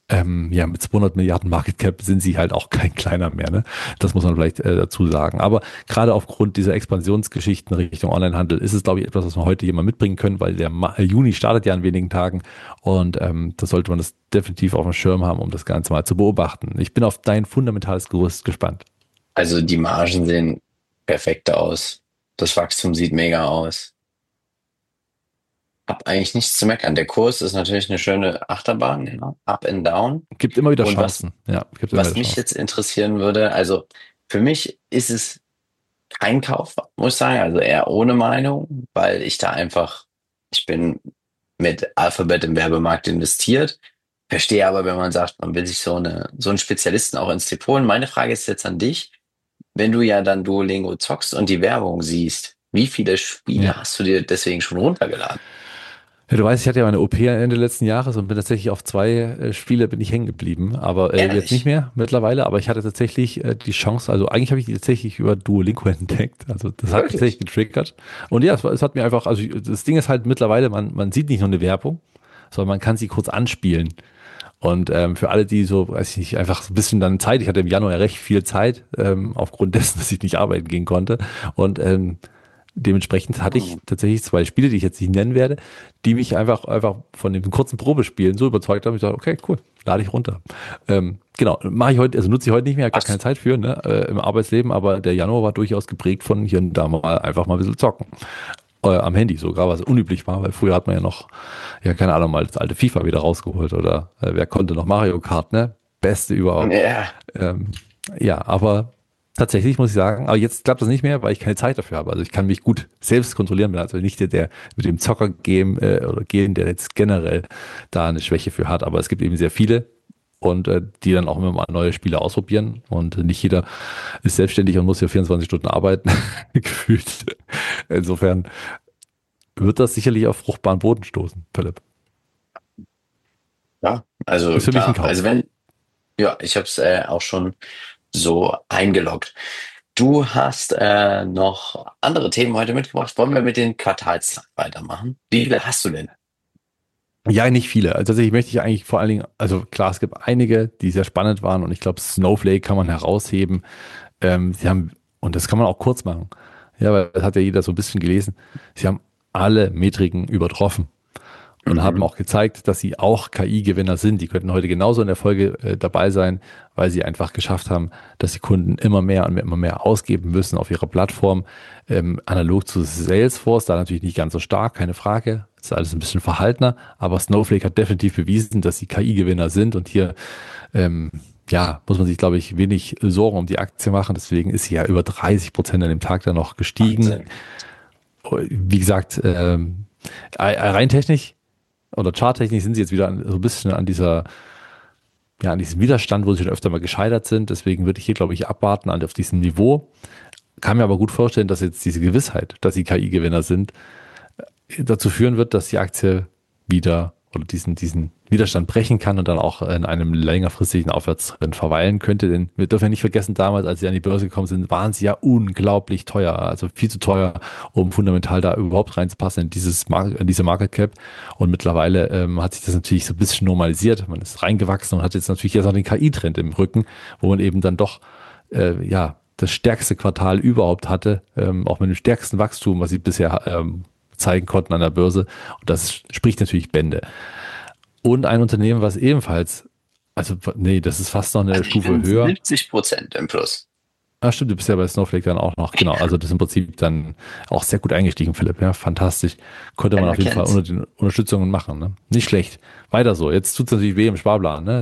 Ja, mit 200 Milliarden Market Cap sind sie halt auch kein kleiner mehr, ne? Das muss man vielleicht dazu sagen. Aber gerade aufgrund dieser Expansionsgeschichten Richtung Onlinehandel ist es, glaube ich, etwas, was wir heute jemand mitbringen können, weil der Juni startet ja in wenigen Tagen und da sollte man das definitiv auf dem Schirm haben, um das Ganze mal zu beobachten. Ich bin auf dein fundamentales Gerüst gespannt. Also die Margen sehen perfekt aus. Das Wachstum sieht mega aus. Hab eigentlich nichts zu meckern. Der Kurs ist natürlich eine schöne Achterbahn, ja. Up and down. Gibt immer wieder Und was, Chancen. Ja, gibt immer was wieder mich Chancen. jetzt interessieren würde, also für mich ist es kein Kauf, muss ich sagen, also eher ohne Meinung, weil ich da einfach, ich bin mit Alphabet im Werbemarkt investiert, verstehe aber, wenn man sagt, man will sich so einen Spezialisten auch ins Depot holen. Meine Frage ist jetzt an dich, wenn du ja dann Duolingo zockst und die Werbung siehst, wie viele Ja. Spiele hast du dir deswegen schon runtergeladen? Ja, du weißt, ich hatte ja meine OP Ende letzten Jahres und bin tatsächlich auf zwei Spiele bin ich hängen geblieben, aber jetzt nicht Ehrlich? mehr mittlerweile, aber ich hatte tatsächlich die Chance, also eigentlich habe ich die tatsächlich über Duolingo entdeckt, also das hat tatsächlich Wirklich? getriggert und ja, es hat mir einfach, also das Ding ist halt mittlerweile, man sieht nicht nur eine Werbung, sondern man kann sie kurz anspielen und für alle, die so, weiß ich nicht, einfach so ein bisschen dann Zeit, ich hatte im Januar recht viel Zeit, aufgrund dessen, dass ich nicht arbeiten gehen konnte und dementsprechend hatte ich Hm. tatsächlich zwei Spiele, die ich jetzt nicht nennen werde, die mich einfach von dem kurzen Probespielen so überzeugt haben, ich dachte, okay, cool, lade ich runter. Genau, mache ich heute, also nutze ich heute nicht mehr, gar keine Hast, Zeit für, ne, im Arbeitsleben, aber der Januar war durchaus geprägt von hier und da mal einfach mal ein bisschen zocken. Am Handy sogar, was unüblich war, weil früher hat man ja noch, ja, keine Ahnung, mal das alte FIFA wieder rausgeholt oder wer konnte noch Mario Kart, ne? Beste überhaupt. ja, Ähm, ja, aber tatsächlich muss ich sagen, aber jetzt klappt das nicht mehr, weil ich keine Zeit dafür habe. Also ich kann mich gut selbst kontrollieren, bin also nicht der mit dem Zocker-Game oder gehen, der jetzt generell da eine Schwäche für hat. Aber es gibt eben sehr viele und die dann auch immer mal neue Spiele ausprobieren. Und nicht jeder ist selbstständig und muss hier 24 Stunden arbeiten, gefühlt. Insofern wird das sicherlich auf fruchtbaren Boden stoßen, Philipp. ja, also Ist für mich ein klar, also Kauf. wenn, ja, ich habe es auch schon so eingeloggt. Du hast noch andere Themen heute mitgebracht. Wollen wir mit den Quartalszahlen weitermachen? Wie viele hast du denn? Ja, nicht viele. Also tatsächlich möchte ich eigentlich vor allen Dingen, also klar, es gibt einige, die sehr spannend waren und ich glaube, Snowflake kann man herausheben. Sie haben, und das kann man auch kurz machen, ja, weil das hat ja jeder so ein bisschen gelesen, sie haben alle Metriken übertroffen und haben Mhm. auch gezeigt, dass sie auch KI-Gewinner sind. Die könnten heute genauso in der Folge dabei sein, weil sie einfach geschafft haben, dass die Kunden immer mehr ausgeben müssen auf ihrer Plattform. Analog zu Salesforce, da natürlich nicht ganz so stark, keine Frage. Das ist alles ein bisschen verhaltener, aber Snowflake hat definitiv bewiesen, dass sie KI-Gewinner sind und hier ähm, ja, muss man sich, glaube ich, wenig Sorgen um die Aktie machen. Deswegen ist sie ja über 30% an dem Tag dann noch gestiegen. Wahnsinn. Wie gesagt, rein technisch oder charttechnisch sind sie jetzt wieder so ein bisschen an ja, an diesem Widerstand, wo sie schon öfter mal gescheitert sind. Deswegen würde ich hier, glaube ich, abwarten auf diesem Niveau. Kann mir aber gut vorstellen, dass jetzt diese Gewissheit, dass sie KI-Gewinner sind, dazu führen wird, dass die Aktie wieder oder diesen Widerstand brechen kann und dann auch in einem längerfristigen Aufwärtstrend verweilen könnte. Denn wir dürfen ja nicht vergessen, damals, als sie an die Börse gekommen sind, waren sie ja unglaublich teuer. Also viel zu teuer, um fundamental da überhaupt reinzupassen in diese Market Cap. Und mittlerweile hat sich das natürlich so ein bisschen normalisiert. Man ist reingewachsen und hat jetzt natürlich jetzt noch den KI-Trend im Rücken, wo man eben dann doch ja das stärkste Quartal überhaupt hatte, auch mit dem stärksten Wachstum, was sie bisher zeigen konnten an der Börse. Und das spricht natürlich Bände. Und ein Unternehmen, was ebenfalls, also nee, das ist fast noch eine Also die Stufe sind höher. 70% im Plus. Ah, stimmt, du bist ja bei Snowflake dann auch noch, genau. Also das ist im Prinzip dann auch sehr gut eingestiegen, Philipp. Ja, fantastisch. Konnte man Keiner auf jeden Fall kennt's. Unterstützungen machen. Ne? Nicht schlecht. Weiter so. Jetzt tut es natürlich weh im Sparplan, ne?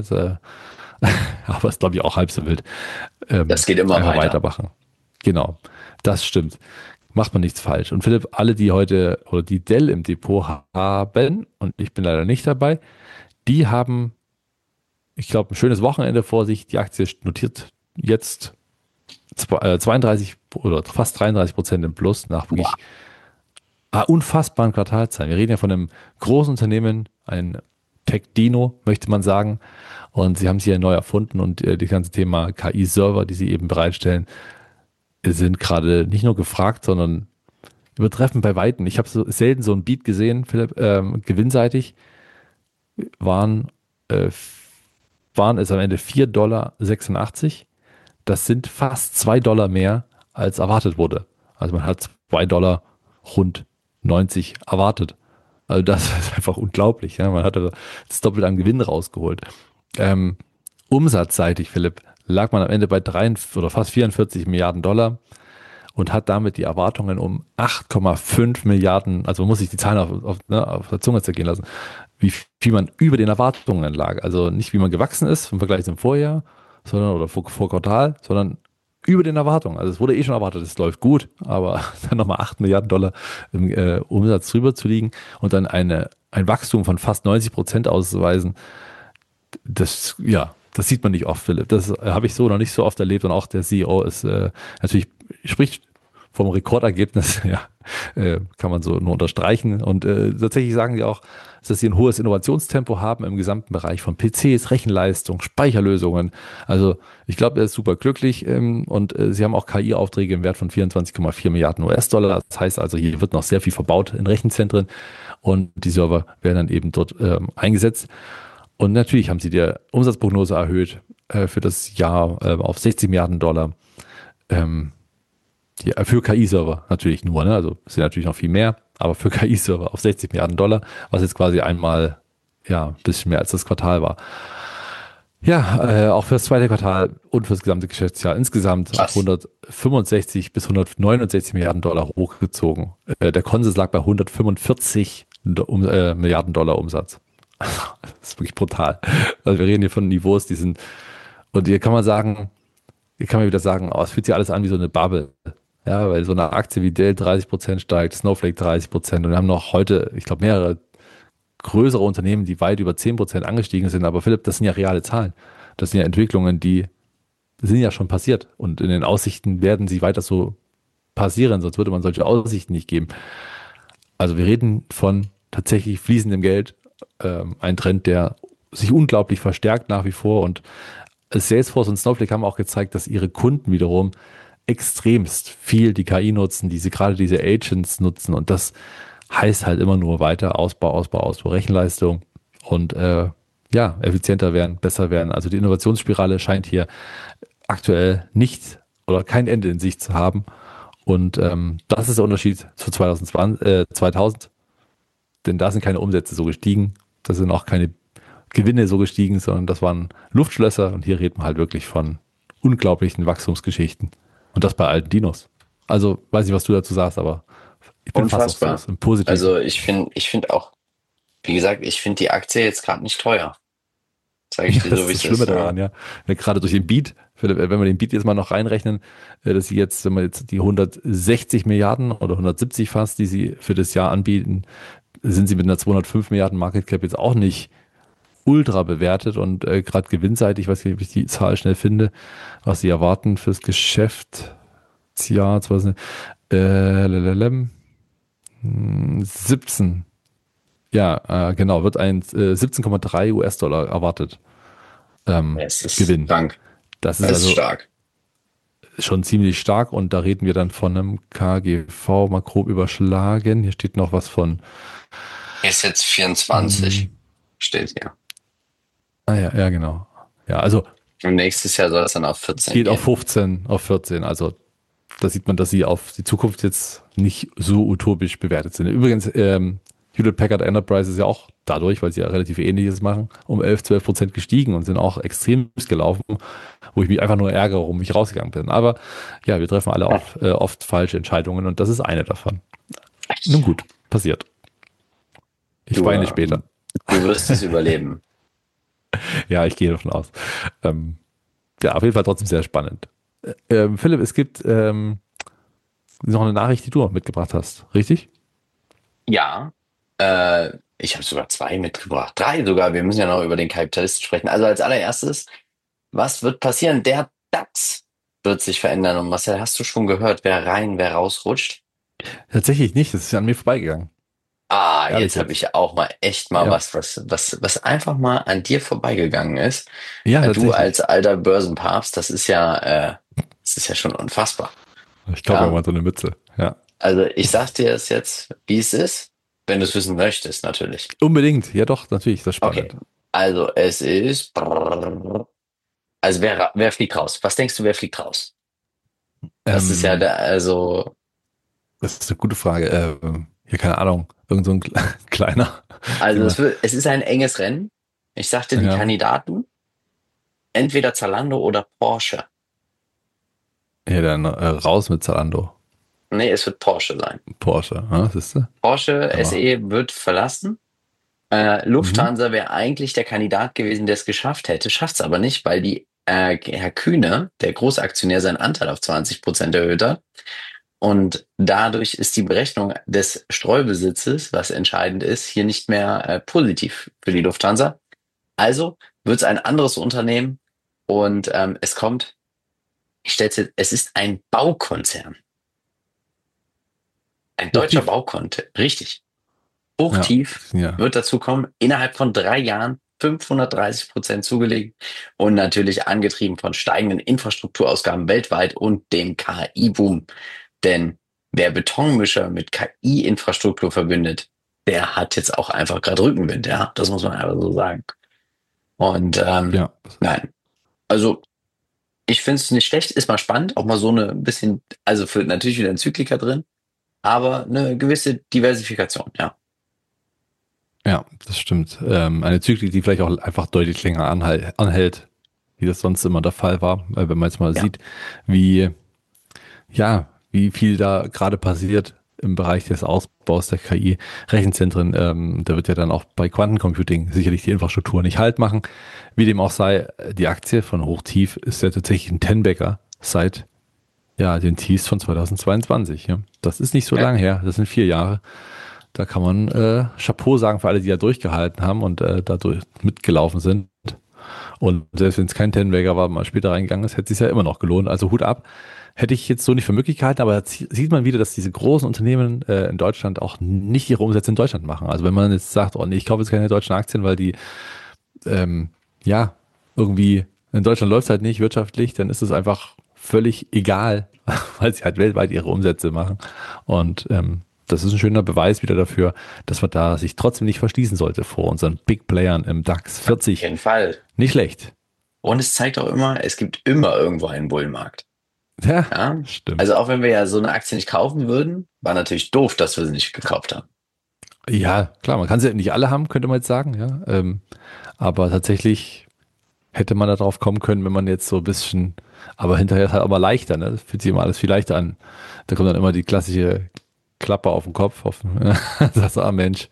Aber ist, glaube ich, auch halb so wild. Das geht immer Einfach weiter. weitermachen. Genau. Das stimmt. Macht man nichts falsch. Und Philipp, alle, die heute oder die Dell im Depot haben, und ich bin leider nicht dabei, die haben, ich glaube, ein schönes Wochenende vor sich. Die Aktie notiert jetzt 32 oder fast 33% im Plus nach Boah. wirklich unfassbaren Quartalzahlen. Wir reden ja von einem großen Unternehmen, ein Tech-Dino, möchte man sagen. Und sie haben es hier neu erfunden und das ganze Thema KI-Server, die sie eben bereitstellen, sind gerade nicht nur gefragt, sondern übertreffen bei Weitem. Ich habe so selten so ein Beat gesehen, Philipp, gewinnseitig waren waren es am Ende 4,86 $. Das sind fast $2 mehr, als erwartet wurde. Also man hat $2 rund 90 erwartet. Also das ist einfach unglaublich. Ja? Man hat also das Doppelte an Gewinn rausgeholt. Umsatzseitig, Philipp, lag man am Ende bei 43 oder fast 44 Milliarden Dollar und hat damit die Erwartungen um 8,5 Milliarden, also man muss sich die Zahlen auf der Zunge zergehen lassen, wie viel man über den Erwartungen lag. Also nicht wie man gewachsen ist im Vergleich zum Vorjahr, sondern oder vor Quartal, sondern über den Erwartungen. Also es wurde schon erwartet, es läuft gut, aber dann nochmal 8 Milliarden Dollar im Umsatz drüber zu liegen und dann ein Wachstum von fast 90% auszuweisen, das sieht man nicht oft, Philipp. Das habe ich so noch nicht so oft erlebt und auch der CEO ist natürlich, spricht vom Rekordergebnis, kann man so nur unterstreichen. Und tatsächlich sagen die auch, dass sie ein hohes Innovationstempo haben im gesamten Bereich von PCs, Rechenleistung, Speicherlösungen. Also ich glaube, er ist super glücklich und sie haben auch KI-Aufträge im Wert von 24,4 Milliarden US-Dollar. Das heißt also, hier wird noch sehr viel verbaut in Rechenzentren und die Server werden dann eben dort eingesetzt. Und natürlich haben sie die Umsatzprognose erhöht für das Jahr auf 60 Milliarden Dollar. Für KI-Server natürlich nur, ne? Also es sind natürlich noch viel mehr, aber für KI-Server auf 60 Milliarden Dollar, was jetzt quasi einmal ein bisschen mehr als das Quartal war. Ja, auch für das zweite Quartal und für das gesamte Geschäftsjahr insgesamt auf 165 bis 169 Milliarden Dollar hochgezogen. Der Konsens lag bei 145 Milliarden Dollar Umsatz. Das ist wirklich brutal. Also wir reden hier von Niveaus, die sind, und hier kann man wieder sagen, es fühlt sich alles an wie so eine Bubble. Ja, weil so eine Aktie wie Dell 30% steigt, Snowflake 30% und wir haben noch heute, ich glaube, mehrere größere Unternehmen, die weit über 10% angestiegen sind. Aber Philipp, das sind ja reale Zahlen. Das sind ja Entwicklungen, die sind ja schon passiert und in den Aussichten werden sie weiter so passieren, sonst würde man solche Aussichten nicht geben. Also wir reden von tatsächlich fließendem Geld, ein Trend, der sich unglaublich verstärkt nach wie vor und Salesforce und Snowflake haben auch gezeigt, dass ihre Kunden wiederum extremst viel die KI nutzen, gerade diese Agents nutzen und das heißt halt immer nur weiter Ausbau, Rechenleistung und effizienter werden, besser werden. Also die Innovationsspirale scheint hier aktuell nicht oder kein Ende in Sicht zu haben und das ist der Unterschied zu 2000, denn da sind keine Umsätze so gestiegen, da sind auch keine Gewinne so gestiegen, sondern das waren Luftschlösser und hier reden wir halt wirklich von unglaublichen Wachstumsgeschichten. Und das bei alten Dinos. Also, weiß nicht, was du dazu sagst, aber ich bin unfassbar. Fast im Positiven. Also ich finde auch, wie gesagt, ich finde die Aktie jetzt gerade nicht teuer. Sag ich dir so, wie es ist. Das ist das Schlimme daran, ja. Gerade durch den Beat, wenn wir den Beat jetzt mal noch reinrechnen, dass sie jetzt, wenn wir jetzt die 160 Milliarden oder 170 fast, die sie für das Jahr anbieten, sind sie mit einer 205 Milliarden Market Cap jetzt auch nicht ultra bewertet und gerade gewinnseitig, ich weiß nicht, ob ich die Zahl schnell finde, was sie erwarten fürs Geschäftsjahr 17. Ja, genau, wird ein 17,3 US-Dollar erwartet. Es ist Gewinn. Krank. Das ist Es also ist stark. schon ziemlich stark und da reden wir dann von einem KGV mal grob überschlagen. Hier steht noch was von. Ist jetzt 24, steht hier. Ah ja, genau. Ja, also Und nächstes Jahr soll es dann auf 14 geht gehen. auf 15, auf 14. Also da sieht man, dass sie auf die Zukunft jetzt nicht so utopisch bewertet sind. Übrigens, Hewlett Packard Enterprise ist ja auch dadurch, weil sie ja relativ Ähnliches machen, um 11-12% gestiegen und sind auch extrem gelaufen, wo ich mich einfach nur ärgere, warum ich rausgegangen bin. Aber ja, wir treffen alle oft falsche Entscheidungen und das ist eine davon. Nun gut, passiert. Ich weine später. Du wirst es überleben. Ja, ich gehe davon aus. Auf jeden Fall trotzdem sehr spannend. Philipp, es gibt noch eine Nachricht, die du noch mitgebracht hast, richtig? Ja, ich habe sogar 2 mitgebracht. 3 sogar. Wir müssen ja noch über den Kapitalisten sprechen. Also als allererstes, was wird passieren? Der DAX wird sich verändern. Und Marcel, hast du schon gehört, wer rein, wer rausrutscht? Tatsächlich nicht, das ist an mir vorbeigegangen. Jetzt habe ich auch mal echt mal was einfach mal an dir vorbeigegangen ist. Ja, Du als alter Börsenpapst, das ist ja schon unfassbar. Ich glaube, mal so eine Mütze, ja. Also ich sag dir es jetzt, wie es ist, wenn du es wissen möchtest, natürlich. Unbedingt, ja doch, natürlich, das ist spannend. Okay. Also es ist. Also wer fliegt raus? Was denkst du, wer fliegt raus? Das ist ja Ähm, der, also, Das ist eine gute Frage. Hier, keine Ahnung, irgend so ein kleiner, den also man, es ist ein enges Rennen. Ich sagte die ja, Kandidaten, entweder Zalando oder Porsche. hier dann raus mit Zalando, Nee, es wird Porsche sein. Porsche, ja, siehst du? Porsche Aber, SE wird verlassen. mhm. Lufthansa wäre eigentlich der Kandidat gewesen, der es geschafft hätte, schafft es aber nicht, weil Herr Kühne, der Großaktionär, seinen Anteil auf 20% erhöht hat. Und dadurch ist die Berechnung des Streubesitzes, was entscheidend ist, hier nicht mehr positiv für die Lufthansa. Also wird es ein anderes Unternehmen und ich stellte, es ist ein Baukonzern, ein deutscher Hochtief. Baukonzern, richtig. Ja, Hochtief ja, wird dazu kommen, innerhalb von 3 Jahren 530% zugelegt und natürlich angetrieben von steigenden Infrastrukturausgaben weltweit und dem KI-Boom. Denn wer Betonmischer mit KI-Infrastruktur verbindet, der hat jetzt auch einfach gerade Rückenwind, ja. Das muss man einfach so sagen. Und ja, nein, also ich finde es nicht schlecht, ist mal spannend, auch mal so eine bisschen, also für natürlich wieder ein Zyklika drin, aber eine gewisse Diversifikation, ja. ja, das stimmt. Eine Zyklik, die vielleicht auch einfach deutlich länger anhält, wie das sonst immer der Fall war. Weil wenn man jetzt mal Ja. sieht, wie, ja, wie viel da gerade passiert im Bereich des Ausbaus der KI-Rechenzentren, da wird ja dann auch bei Quantencomputing sicherlich die Infrastruktur nicht Halt machen. Wie dem auch sei, die Aktie von Hochtief ist ja tatsächlich ein Tenbagger seit ja, den Tiefs von 2022. Ja. Das ist nicht so Ja. lange her, das sind 4 Jahre. Da kann man Chapeau sagen für alle, die da durchgehalten haben und dadurch mitgelaufen sind. Und selbst wenn es kein Tenbagger war, mal später reingegangen ist, hätte es sich ja immer noch gelohnt. Also Hut ab. Hätte ich jetzt so nicht für möglich gehalten, aber da sieht man wieder, dass diese großen Unternehmen in Deutschland auch nicht ihre Umsätze in Deutschland machen. Also wenn man jetzt sagt, oh nee, ich kaufe jetzt keine deutschen Aktien, weil die ja irgendwie in Deutschland läuft es halt nicht wirtschaftlich, dann ist es einfach völlig egal, weil sie halt weltweit ihre Umsätze machen. Und das ist ein schöner Beweis wieder dafür, dass man da sich trotzdem nicht verschließen sollte vor unseren Big Playern im DAX Auf 40. jeden Fall. Nicht schlecht. Und es zeigt auch immer, es gibt immer irgendwo einen Bullenmarkt. Ja, Ja? stimmt. Also auch wenn wir ja so eine Aktie nicht kaufen würden, war natürlich doof, dass wir sie nicht gekauft haben. Ja, klar, man kann sie nicht alle haben, könnte man jetzt sagen, ja. Aber tatsächlich hätte man da drauf kommen können, wenn man jetzt so ein bisschen, aber hinterher ist halt aber leichter, ne? Das fühlt sich immer alles viel leichter an. Da kommt dann immer die klassische Klappe auf den Kopf. Sagst du, ah Mensch,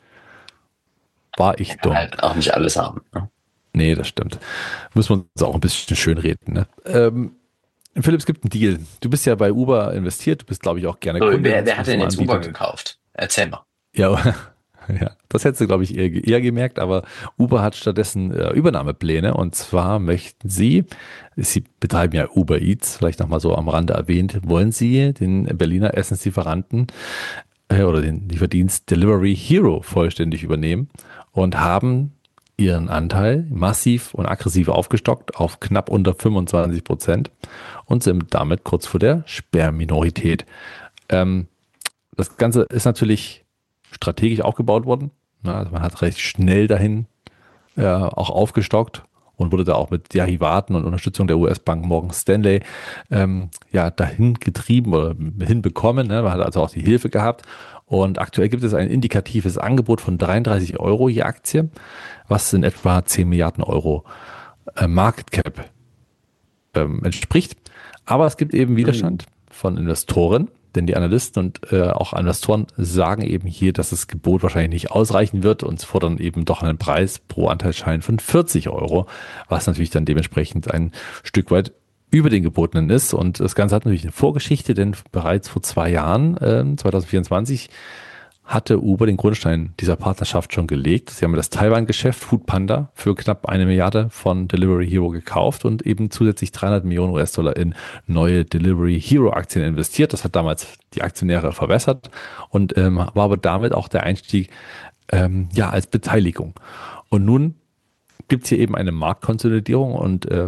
war Man ich kann dumm. halt auch nicht alles haben. Ne? Nee, das stimmt. Muss man uns auch ein bisschen schön reden, ne? Philipp, es gibt einen Deal. Du bist ja bei Uber investiert, du bist, glaube ich, auch gerne So, Kunde, wenn wer es hat was denn mal jetzt Uber anbietet. gekauft? Erzähl mal. Ja, ja, das hättest du, glaube ich, eher gemerkt, aber Uber hat stattdessen Übernahmepläne und zwar möchten sie betreiben ja Uber Eats, vielleicht nochmal so am Rande erwähnt, wollen sie den Berliner Essenslieferanten oder den Lieferdienst Delivery Hero vollständig übernehmen und haben ihren Anteil massiv und aggressiv aufgestockt auf knapp unter 25% und sind damit kurz vor der Sperrminorität. Ähm, Das Ganze ist natürlich strategisch aufgebaut worden. Na, also man hat recht schnell dahin auch aufgestockt und wurde da auch mit Derivaten und Unterstützung der US-Bank Morgan Stanley ja dahin getrieben oder hinbekommen. Ne? Man hat also auch die Hilfe gehabt. Und aktuell gibt es ein indikatives Angebot von 33 Euro je Aktie, was in etwa 10 Milliarden Euro Market Cap entspricht. Aber es gibt eben Mhm. Widerstand von Investoren, denn die Analysten und auch Investoren sagen eben hier, dass das Gebot wahrscheinlich nicht ausreichen wird und fordern eben doch einen Preis pro Anteilsschein von 40 Euro, was natürlich dann dementsprechend ein Stück weit über den gebotenen ist. Und das Ganze hat natürlich eine Vorgeschichte, denn bereits vor 2 Jahren, 2024, hatte Uber den Grundstein dieser Partnerschaft schon gelegt. Sie haben das Taiwan-Geschäft Foodpanda für knapp 1 Milliarde von Delivery Hero gekauft und eben zusätzlich 300 Millionen US-Dollar in neue Delivery Hero-Aktien investiert. Das hat damals die Aktionäre verwässert und war aber damit auch der Einstieg ja als Beteiligung. Und nun gibt es hier eben eine Marktkonsolidierung und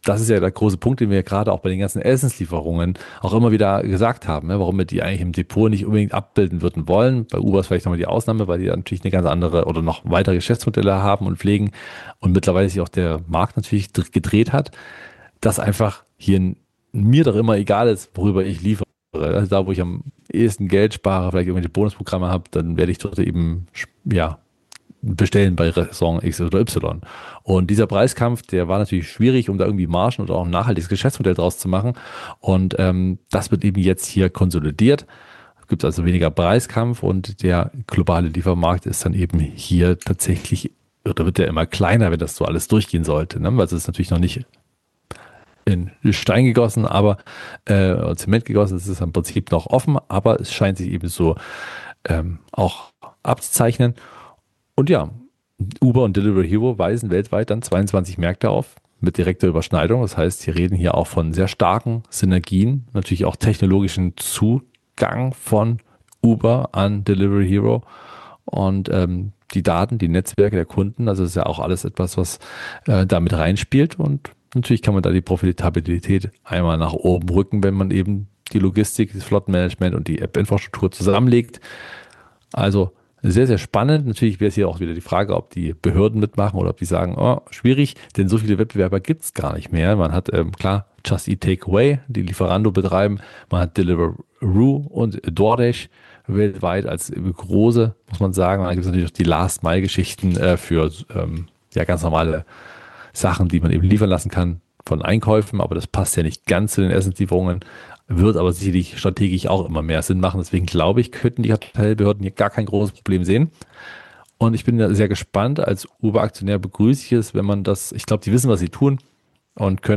das ist ja der große Punkt, den wir gerade auch bei den ganzen Essenslieferungen auch immer wieder gesagt haben, ne, warum wir die eigentlich im Depot nicht unbedingt abbilden würden wollen. Bei Uber ist vielleicht nochmal die Ausnahme, weil die natürlich eine ganz andere oder noch weitere Geschäftsmodelle haben und pflegen und mittlerweile sich auch der Markt natürlich gedreht hat, dass einfach hier mir doch immer egal ist, worüber ich liefere. Also da, wo ich am ehesten Geld spare, vielleicht irgendwelche Bonusprogramme habe, dann werde ich dort eben, ja, bestellen bei Restaurant X oder Y. Und dieser Preiskampf, der war natürlich schwierig, um da irgendwie Margen oder auch ein nachhaltiges Geschäftsmodell draus zu machen. Und das wird eben jetzt hier konsolidiert. Es gibt also weniger Preiskampf und der globale Liefermarkt ist dann eben hier tatsächlich, oder wird der immer kleiner, wenn das so alles durchgehen sollte. Ne? Weil es ist natürlich noch nicht in Stein gegossen, aber Zement gegossen, es ist im Prinzip noch offen, aber es scheint sich eben so auch abzuzeichnen. Und ja, Uber und Delivery Hero weisen weltweit dann 22 Märkte auf mit direkter Überschneidung. Das heißt, wir reden hier auch von sehr starken Synergien, natürlich auch technologischen Zugang von Uber an Delivery Hero und die Daten, die Netzwerke der Kunden. Also das ist ja auch alles etwas, was da mit reinspielt und natürlich kann man da die Profitabilität einmal nach oben rücken, wenn man eben die Logistik, das Flottenmanagement und die App-Infrastruktur zusammenlegt. Also sehr, sehr spannend. Natürlich wäre es hier auch wieder die Frage, ob die Behörden mitmachen oder ob die sagen, oh, schwierig, denn so viele Wettbewerber gibt es gar nicht mehr. Man hat klar Just Eat Takeaway, die Lieferando betreiben. Man hat Deliveroo und DoorDash weltweit als große, muss man sagen. Und dann gibt es natürlich auch die Last-Mile-Geschichten für ja, ganz normale Sachen, die man eben liefern lassen kann von Einkäufen. Aber das passt ja nicht ganz zu den Essenslieferungen. Wird aber sicherlich strategisch auch immer mehr Sinn machen. Deswegen glaube ich, könnten die Kartellbehörden hier gar kein großes Problem sehen. Und ich bin sehr gespannt. Als Uber-Aktionär begrüße ich es, wenn man das, ich glaube, die wissen, was sie tun und könnten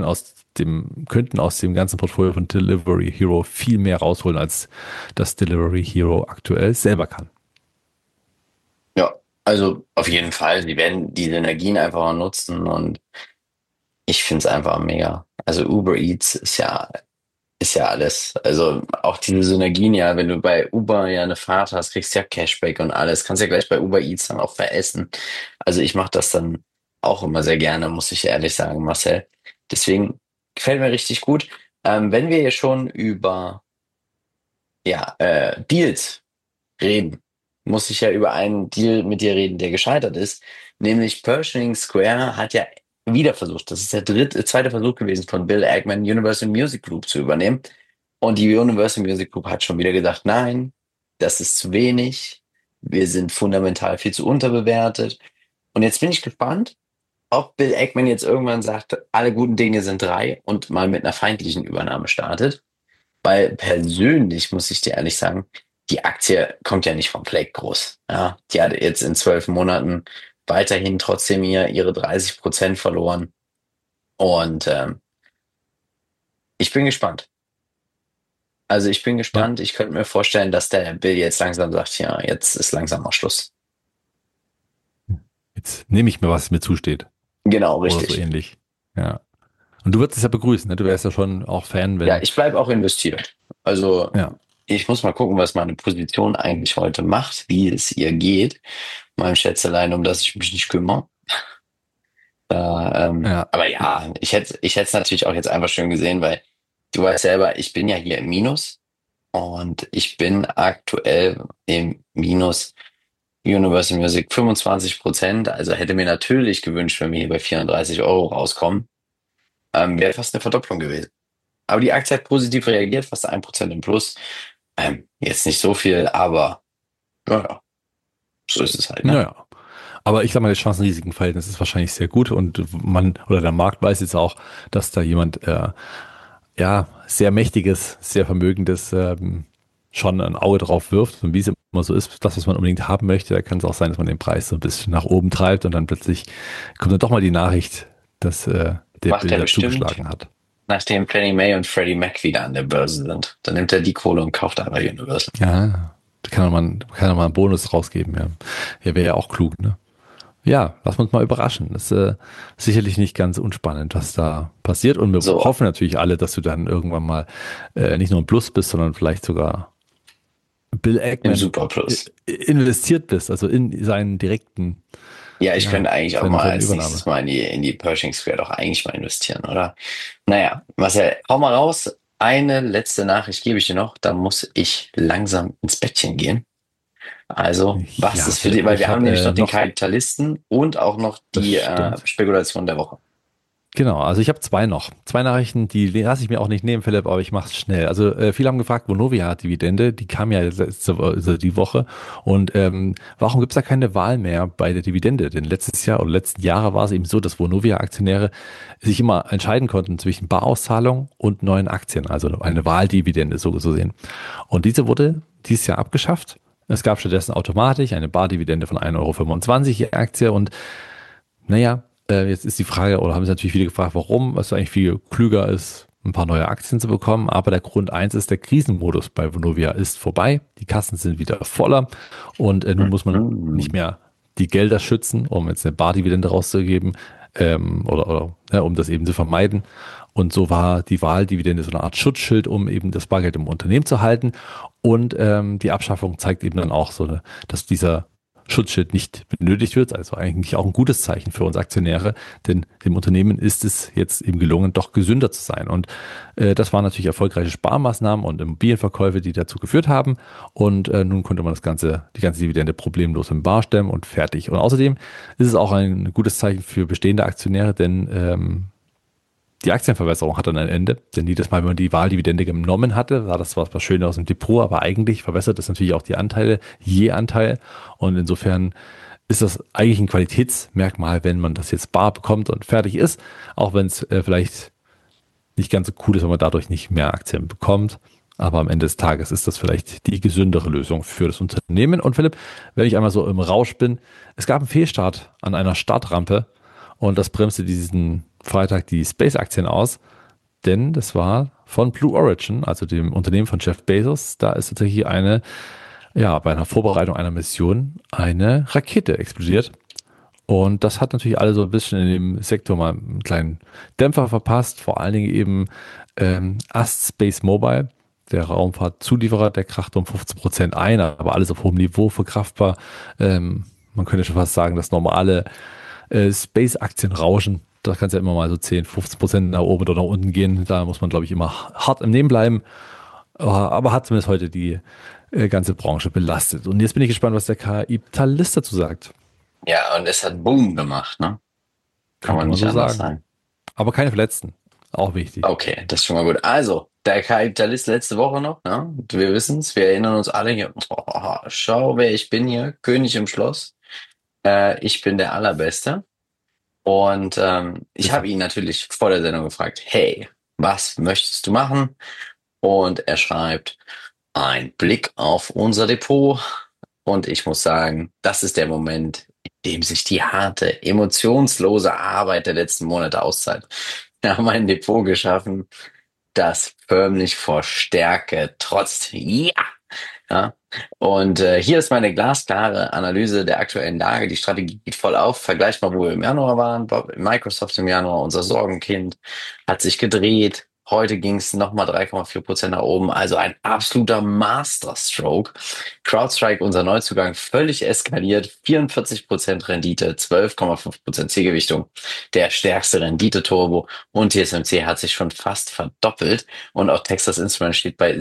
aus dem ganzen Portfolio von Delivery Hero viel mehr rausholen, als das Delivery Hero aktuell selber kann. Ja, also auf jeden Fall. Die werden diese Energien einfach mal nutzen und ich finde es einfach mega. Also Uber Eats ist ja alles. Also auch diese Synergien, ja, wenn du bei Uber ja eine Fahrt hast, kriegst du ja Cashback und alles. Kannst ja gleich bei Uber Eats dann auch veressen. Also ich mache das dann auch immer sehr gerne, muss ich ehrlich sagen, Marcel. Deswegen gefällt mir richtig gut. Wenn wir hier schon über ja, Deals reden, muss ich ja über einen Deal mit dir reden, der gescheitert ist. Nämlich Pershing Square hat ja wieder versucht, das ist der zweite Versuch gewesen von Bill Ackman, Universal Music Group zu übernehmen. Und die Universal Music Group hat schon wieder gesagt, nein, das ist zu wenig. Wir sind fundamental viel zu unterbewertet. Und jetzt bin ich gespannt, ob Bill Ackman jetzt irgendwann sagt, alle guten Dinge sind drei und mal mit einer feindlichen Übernahme startet. Weil persönlich muss ich dir ehrlich sagen, die Aktie kommt ja nicht vom Fleck groß. Ja, die hat jetzt in 12 Monaten weiterhin trotzdem ihre 30% verloren. Und ich bin gespannt. Also ich bin Ja, gespannt. Ich könnte mir vorstellen, dass der Bill jetzt langsam sagt, ja, jetzt ist langsam mal Schluss. jetzt nehme ich mir, was mir zusteht. Genau, Oder so richtig. ähnlich. Ja. Und du würdest es ja begrüßen, ne? Du wärst ja schon auch Fan, Ja, wenn, ich bleibe auch investiert. Also ja, ich muss mal gucken, was meine Position eigentlich heute macht, wie es ihr geht. Mein Schätzelein, um das ich mich nicht kümmere. ja, Aber ja, ich hätte es natürlich auch jetzt einfach schön gesehen, weil du weißt selber, ich bin ja hier im Minus und ich bin aktuell im Minus Universal Music 25%. Also hätte mir natürlich gewünscht, wenn wir hier bei 34 € rauskommen, wäre fast eine Verdopplung gewesen. Aber die Aktie hat positiv reagiert, fast 1% im Plus. Jetzt nicht so viel, aber ja, so ist es halt, ne? naja. Aber ich sag mal, das Chancen-Risiken-Verhältnis ist wahrscheinlich sehr gut und man oder der Markt weiß jetzt auch, dass da jemand ja sehr mächtiges, sehr vermögendes schon ein Auge drauf wirft. Und wie es immer so ist, das, was man unbedingt haben möchte, da kann es auch sein, dass man den Preis so ein bisschen nach oben treibt und dann plötzlich kommt dann doch mal die Nachricht, dass der Macht er Bilder bestimmt, zugeschlagen hat. nachdem Fannie Mae und Freddie Mac wieder an der Börse sind. Dann nimmt er die Kohle und kauft einfach Universal. Ja, da kann man einen Bonus rausgeben. Ja, ja wäre ja auch klug, ne? Ja, lass uns mal überraschen. Das ist sicherlich nicht ganz unspannend, was da passiert. Und wir So, hoffen natürlich alle, dass du dann irgendwann mal nicht nur ein Plus bist, sondern vielleicht sogar Bill im Ackman Superplus. investiert bist, also in seinen direkten Ja, ich ja, könnte eigentlich für auch eine, mal für eine als Übernahme. nächstes mal in die Pershing Square doch eigentlich mal investieren, oder? Naja, Marcel, hau mal raus. Eine letzte Nachricht gebe ich dir noch, dann muss ich langsam ins Bettchen gehen. Also, was Ja, ist für dich, Philipp, weil wir ich haben habe nämlich noch den noch, Kapitalisten und auch noch das die stimmt. Spekulation der Woche. Genau, also ich habe zwei noch. Zwei Nachrichten, die lasse ich mir auch nicht nehmen, Philipp, aber ich mache es schnell. Also viele haben gefragt, Vonovia hat Dividende, die kam ja also die Woche. Und warum gibt es da keine Wahl mehr bei der Dividende? Denn letztes Jahr oder letzten Jahre war es eben so, dass Vonovia-Aktionäre sich immer entscheiden konnten zwischen Barauszahlung und neuen Aktien, also eine Wahldividende so sehen. Und diese wurde dieses Jahr abgeschafft. Es gab stattdessen automatisch eine Bardividende von 1,25 € je Aktie und naja, jetzt ist die Frage, oder haben sich natürlich viele gefragt, warum, was eigentlich viel klüger ist, ein paar neue Aktien zu bekommen. Aber der Grund eins ist, der Krisenmodus bei Vonovia ist vorbei. Die Kassen sind wieder voller und nun muss man nicht Mhm. mehr die Gelder schützen, um jetzt eine Bardividende rauszugeben oder ja, um das eben zu vermeiden. Und so war die Wahldividende so eine Art Schutzschild, um eben das Bargeld im Unternehmen zu halten. Und die Abschaffung zeigt eben dann auch so, dass dieser Schutzschild nicht benötigt wird. Also eigentlich auch ein gutes Zeichen für uns Aktionäre, denn dem Unternehmen ist es jetzt eben gelungen, doch gesünder zu sein. Und das waren natürlich erfolgreiche Sparmaßnahmen und Immobilienverkäufe, die dazu geführt haben. Und nun konnte man die ganze Dividende problemlos im Bar stemmen und fertig. Und außerdem ist es auch ein gutes Zeichen für bestehende Aktionäre, denn die Aktienverwässerung hat dann ein Ende, denn jedes Mal, wenn man die Wahldividende genommen hatte, war das zwar was Schönes aus dem Depot, aber eigentlich verwässert das natürlich auch die Anteile, je Anteil. Und insofern ist das eigentlich ein Qualitätsmerkmal, wenn man das jetzt bar bekommt und fertig ist, auch wenn es vielleicht nicht ganz so cool ist, wenn man dadurch nicht mehr Aktien bekommt. Aber am Ende des Tages ist das vielleicht die gesündere Lösung für das Unternehmen. Und Philipp, wenn ich einmal so im Rausch bin, es gab einen Fehlstart an einer Startrampe und das bremste diesen Freitag die Space-Aktien aus, denn das war von Blue Origin, also dem Unternehmen von Jeff Bezos. Da ist tatsächlich bei einer Vorbereitung einer Mission eine Rakete explodiert. Und das hat natürlich alle so ein bisschen in dem Sektor mal einen kleinen Dämpfer verpasst, vor allen Dingen eben Ast Space Mobile, der Raumfahrtzulieferer, der kracht um 15% ein, aber alles auf hohem Niveau verkraftbar. Man könnte schon fast sagen, das normale Space-Aktien rauschen. Da kann es ja immer mal so 10, 15% nach oben oder nach unten gehen. Da muss man, glaube ich, immer hart im Nehmen bleiben. Aber hat zumindest heute die ganze Branche belastet. Und jetzt bin ich gespannt, was der KI-Talist dazu sagt. Ja, und es hat Boom gemacht, ne? Kann Könnte man man nicht so anders sagen. sagen. Aber keine Verletzten. Auch wichtig. Okay, das ist schon mal gut. Also, der Kapitalist letzte Woche noch, ne? Wir wissen es, wir erinnern uns alle hier. Oh, schau, wer ich bin hier, König im Schloss. Ich bin der Allerbeste. Und ich Sicher. habe ihn natürlich vor der Sendung gefragt, hey, was möchtest du machen? Und er schreibt, ein Blick auf unser Depot. Und ich muss sagen, das ist der Moment, in dem sich die harte, emotionslose Arbeit der letzten Monate auszahlt. Wir haben ein Depot geschaffen, das förmlich vor Stärke trotzt. Ja! Ja. Und hier ist meine glasklare Analyse der aktuellen Lage. Die Strategie geht voll auf. Vergleicht mal, wo wir im Januar waren. Microsoft im Januar, unser Sorgenkind, hat sich gedreht. Heute ging es nochmal 3,4% nach oben. Also ein absoluter Masterstroke. CrowdStrike, unser Neuzugang, völlig eskaliert. 44% Rendite, 12,5% Zielgewichtung. Der stärkste Rendite-Turbo. Und TSMC hat sich schon fast verdoppelt. Und auch Texas Instruments steht bei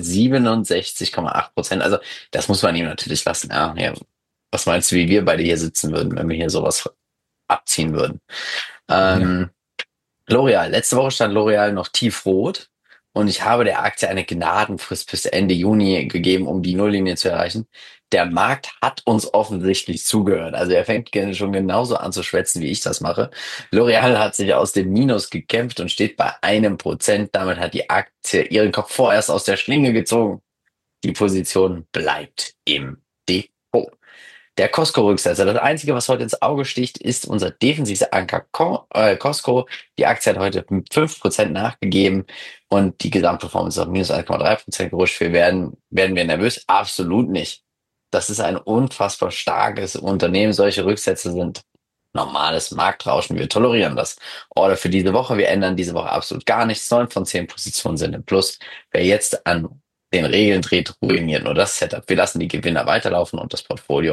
67,8%. Also das muss man ihm natürlich lassen. Ja, ja. Was meinst du, wie wir beide hier sitzen würden, wenn wir hier sowas abziehen würden? Ja. Ähm, L'Oreal. Letzte Woche stand L'Oreal noch tiefrot und ich habe der Aktie eine Gnadenfrist bis Ende Juni gegeben, um die Nulllinie zu erreichen. Der Markt hat uns offensichtlich zugehört. Also er fängt schon genauso an zu schwätzen, wie ich das mache. L'Oreal hat sich aus dem Minus gekämpft und steht bei 1%. Damit hat die Aktie ihren Kopf vorerst aus der Schlinge gezogen. Die Position bleibt im Depot. Der Costco-Rücksetzer. Das Einzige, was heute ins Auge sticht, ist unser defensiver Anker Costco. Die Aktie hat heute 5% nachgegeben und die Gesamtperformance auf minus 1,3% gerutscht. Werden wir nervös? Absolut nicht. Das ist ein unfassbar starkes Unternehmen. Solche Rücksätze sind normales Marktrauschen. Wir tolerieren das. Order für diese Woche. Wir ändern diese Woche absolut gar nichts. 9 von 10 Positionen sind im Plus. Wer jetzt an den Regeln dreht, ruiniert nur das Setup. Wir lassen die Gewinner weiterlaufen und das Portfolio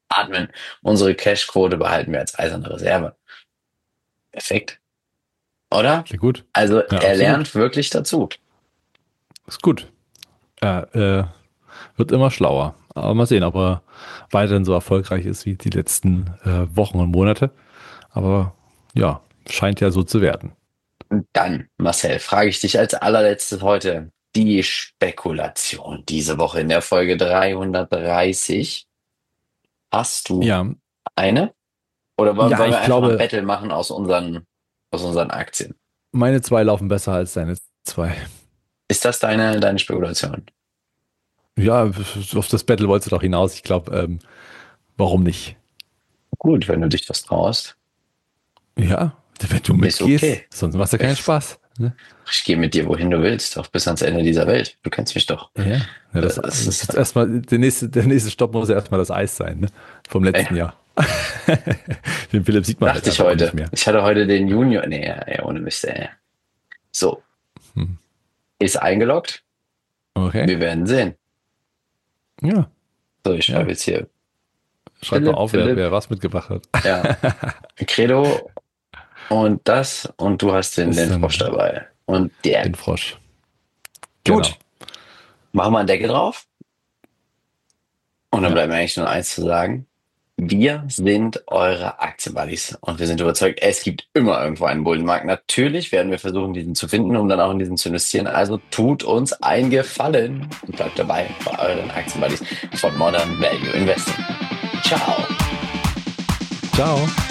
atmen. Unsere Cashquote behalten wir als eiserne Reserve. Perfekt. Oder? Sehr gut. Also Ja, er absolut. lernt wirklich dazu. Ist gut. Er wird immer schlauer. Aber mal sehen, ob er weiterhin so erfolgreich ist wie die letzten Wochen und Monate. Aber ja, scheint ja so zu werden. Und dann, Marcel, frage ich dich als allerletztes heute die Spekulation diese Woche in der Folge 330. Hast du Ja, eine? Oder wollen ja, wir ich einfach mal ein glaube, Battle machen aus unseren Aktien? meine zwei laufen besser als deine zwei. Ist das deine Spekulation? Ja, auf das Battle wolltest du doch hinaus. Ich glaube, warum nicht? Gut, wenn du dich das traust. Ja, wenn du Ist mitgehst, okay. sonst macht ja keinen Spaß. Ne? Ich gehe mit dir, wohin du willst, auch bis ans Ende dieser Welt. Du kennst mich doch. Ja, das Das ist ist, jetzt erstmal, der nächste Stopp muss ja erstmal das Eis sein, ne? Vom letzten Jahr. Den Philipp sieht man halt dachte ich einfach auch heute. nicht mehr. Ich hatte heute den Junior. Nee, ja, ohne Mist, ey. So, Hm. ist eingeloggt. Okay. Wir werden sehen. Ja, So, ich schreibe Ja. jetzt hier. schreib mal auf, Philipp. wer was mitgebracht hat. Ja. Credo und das und du hast den, Ist den dann Frosch dabei. Und der. Den Frosch. Gut. Genau. Machen wir einen Deckel drauf. Und dann Ja. bleibt mir eigentlich nur eins zu sagen. Wir sind eure Aktienbuddies und wir sind überzeugt, es gibt immer irgendwo einen Bullenmarkt. Natürlich werden wir versuchen, diesen zu finden, um dann auch in diesen zu investieren. Also tut uns einen Gefallen und bleibt dabei bei euren Aktienbuddies von Modern Value Investing. Ciao. Ciao.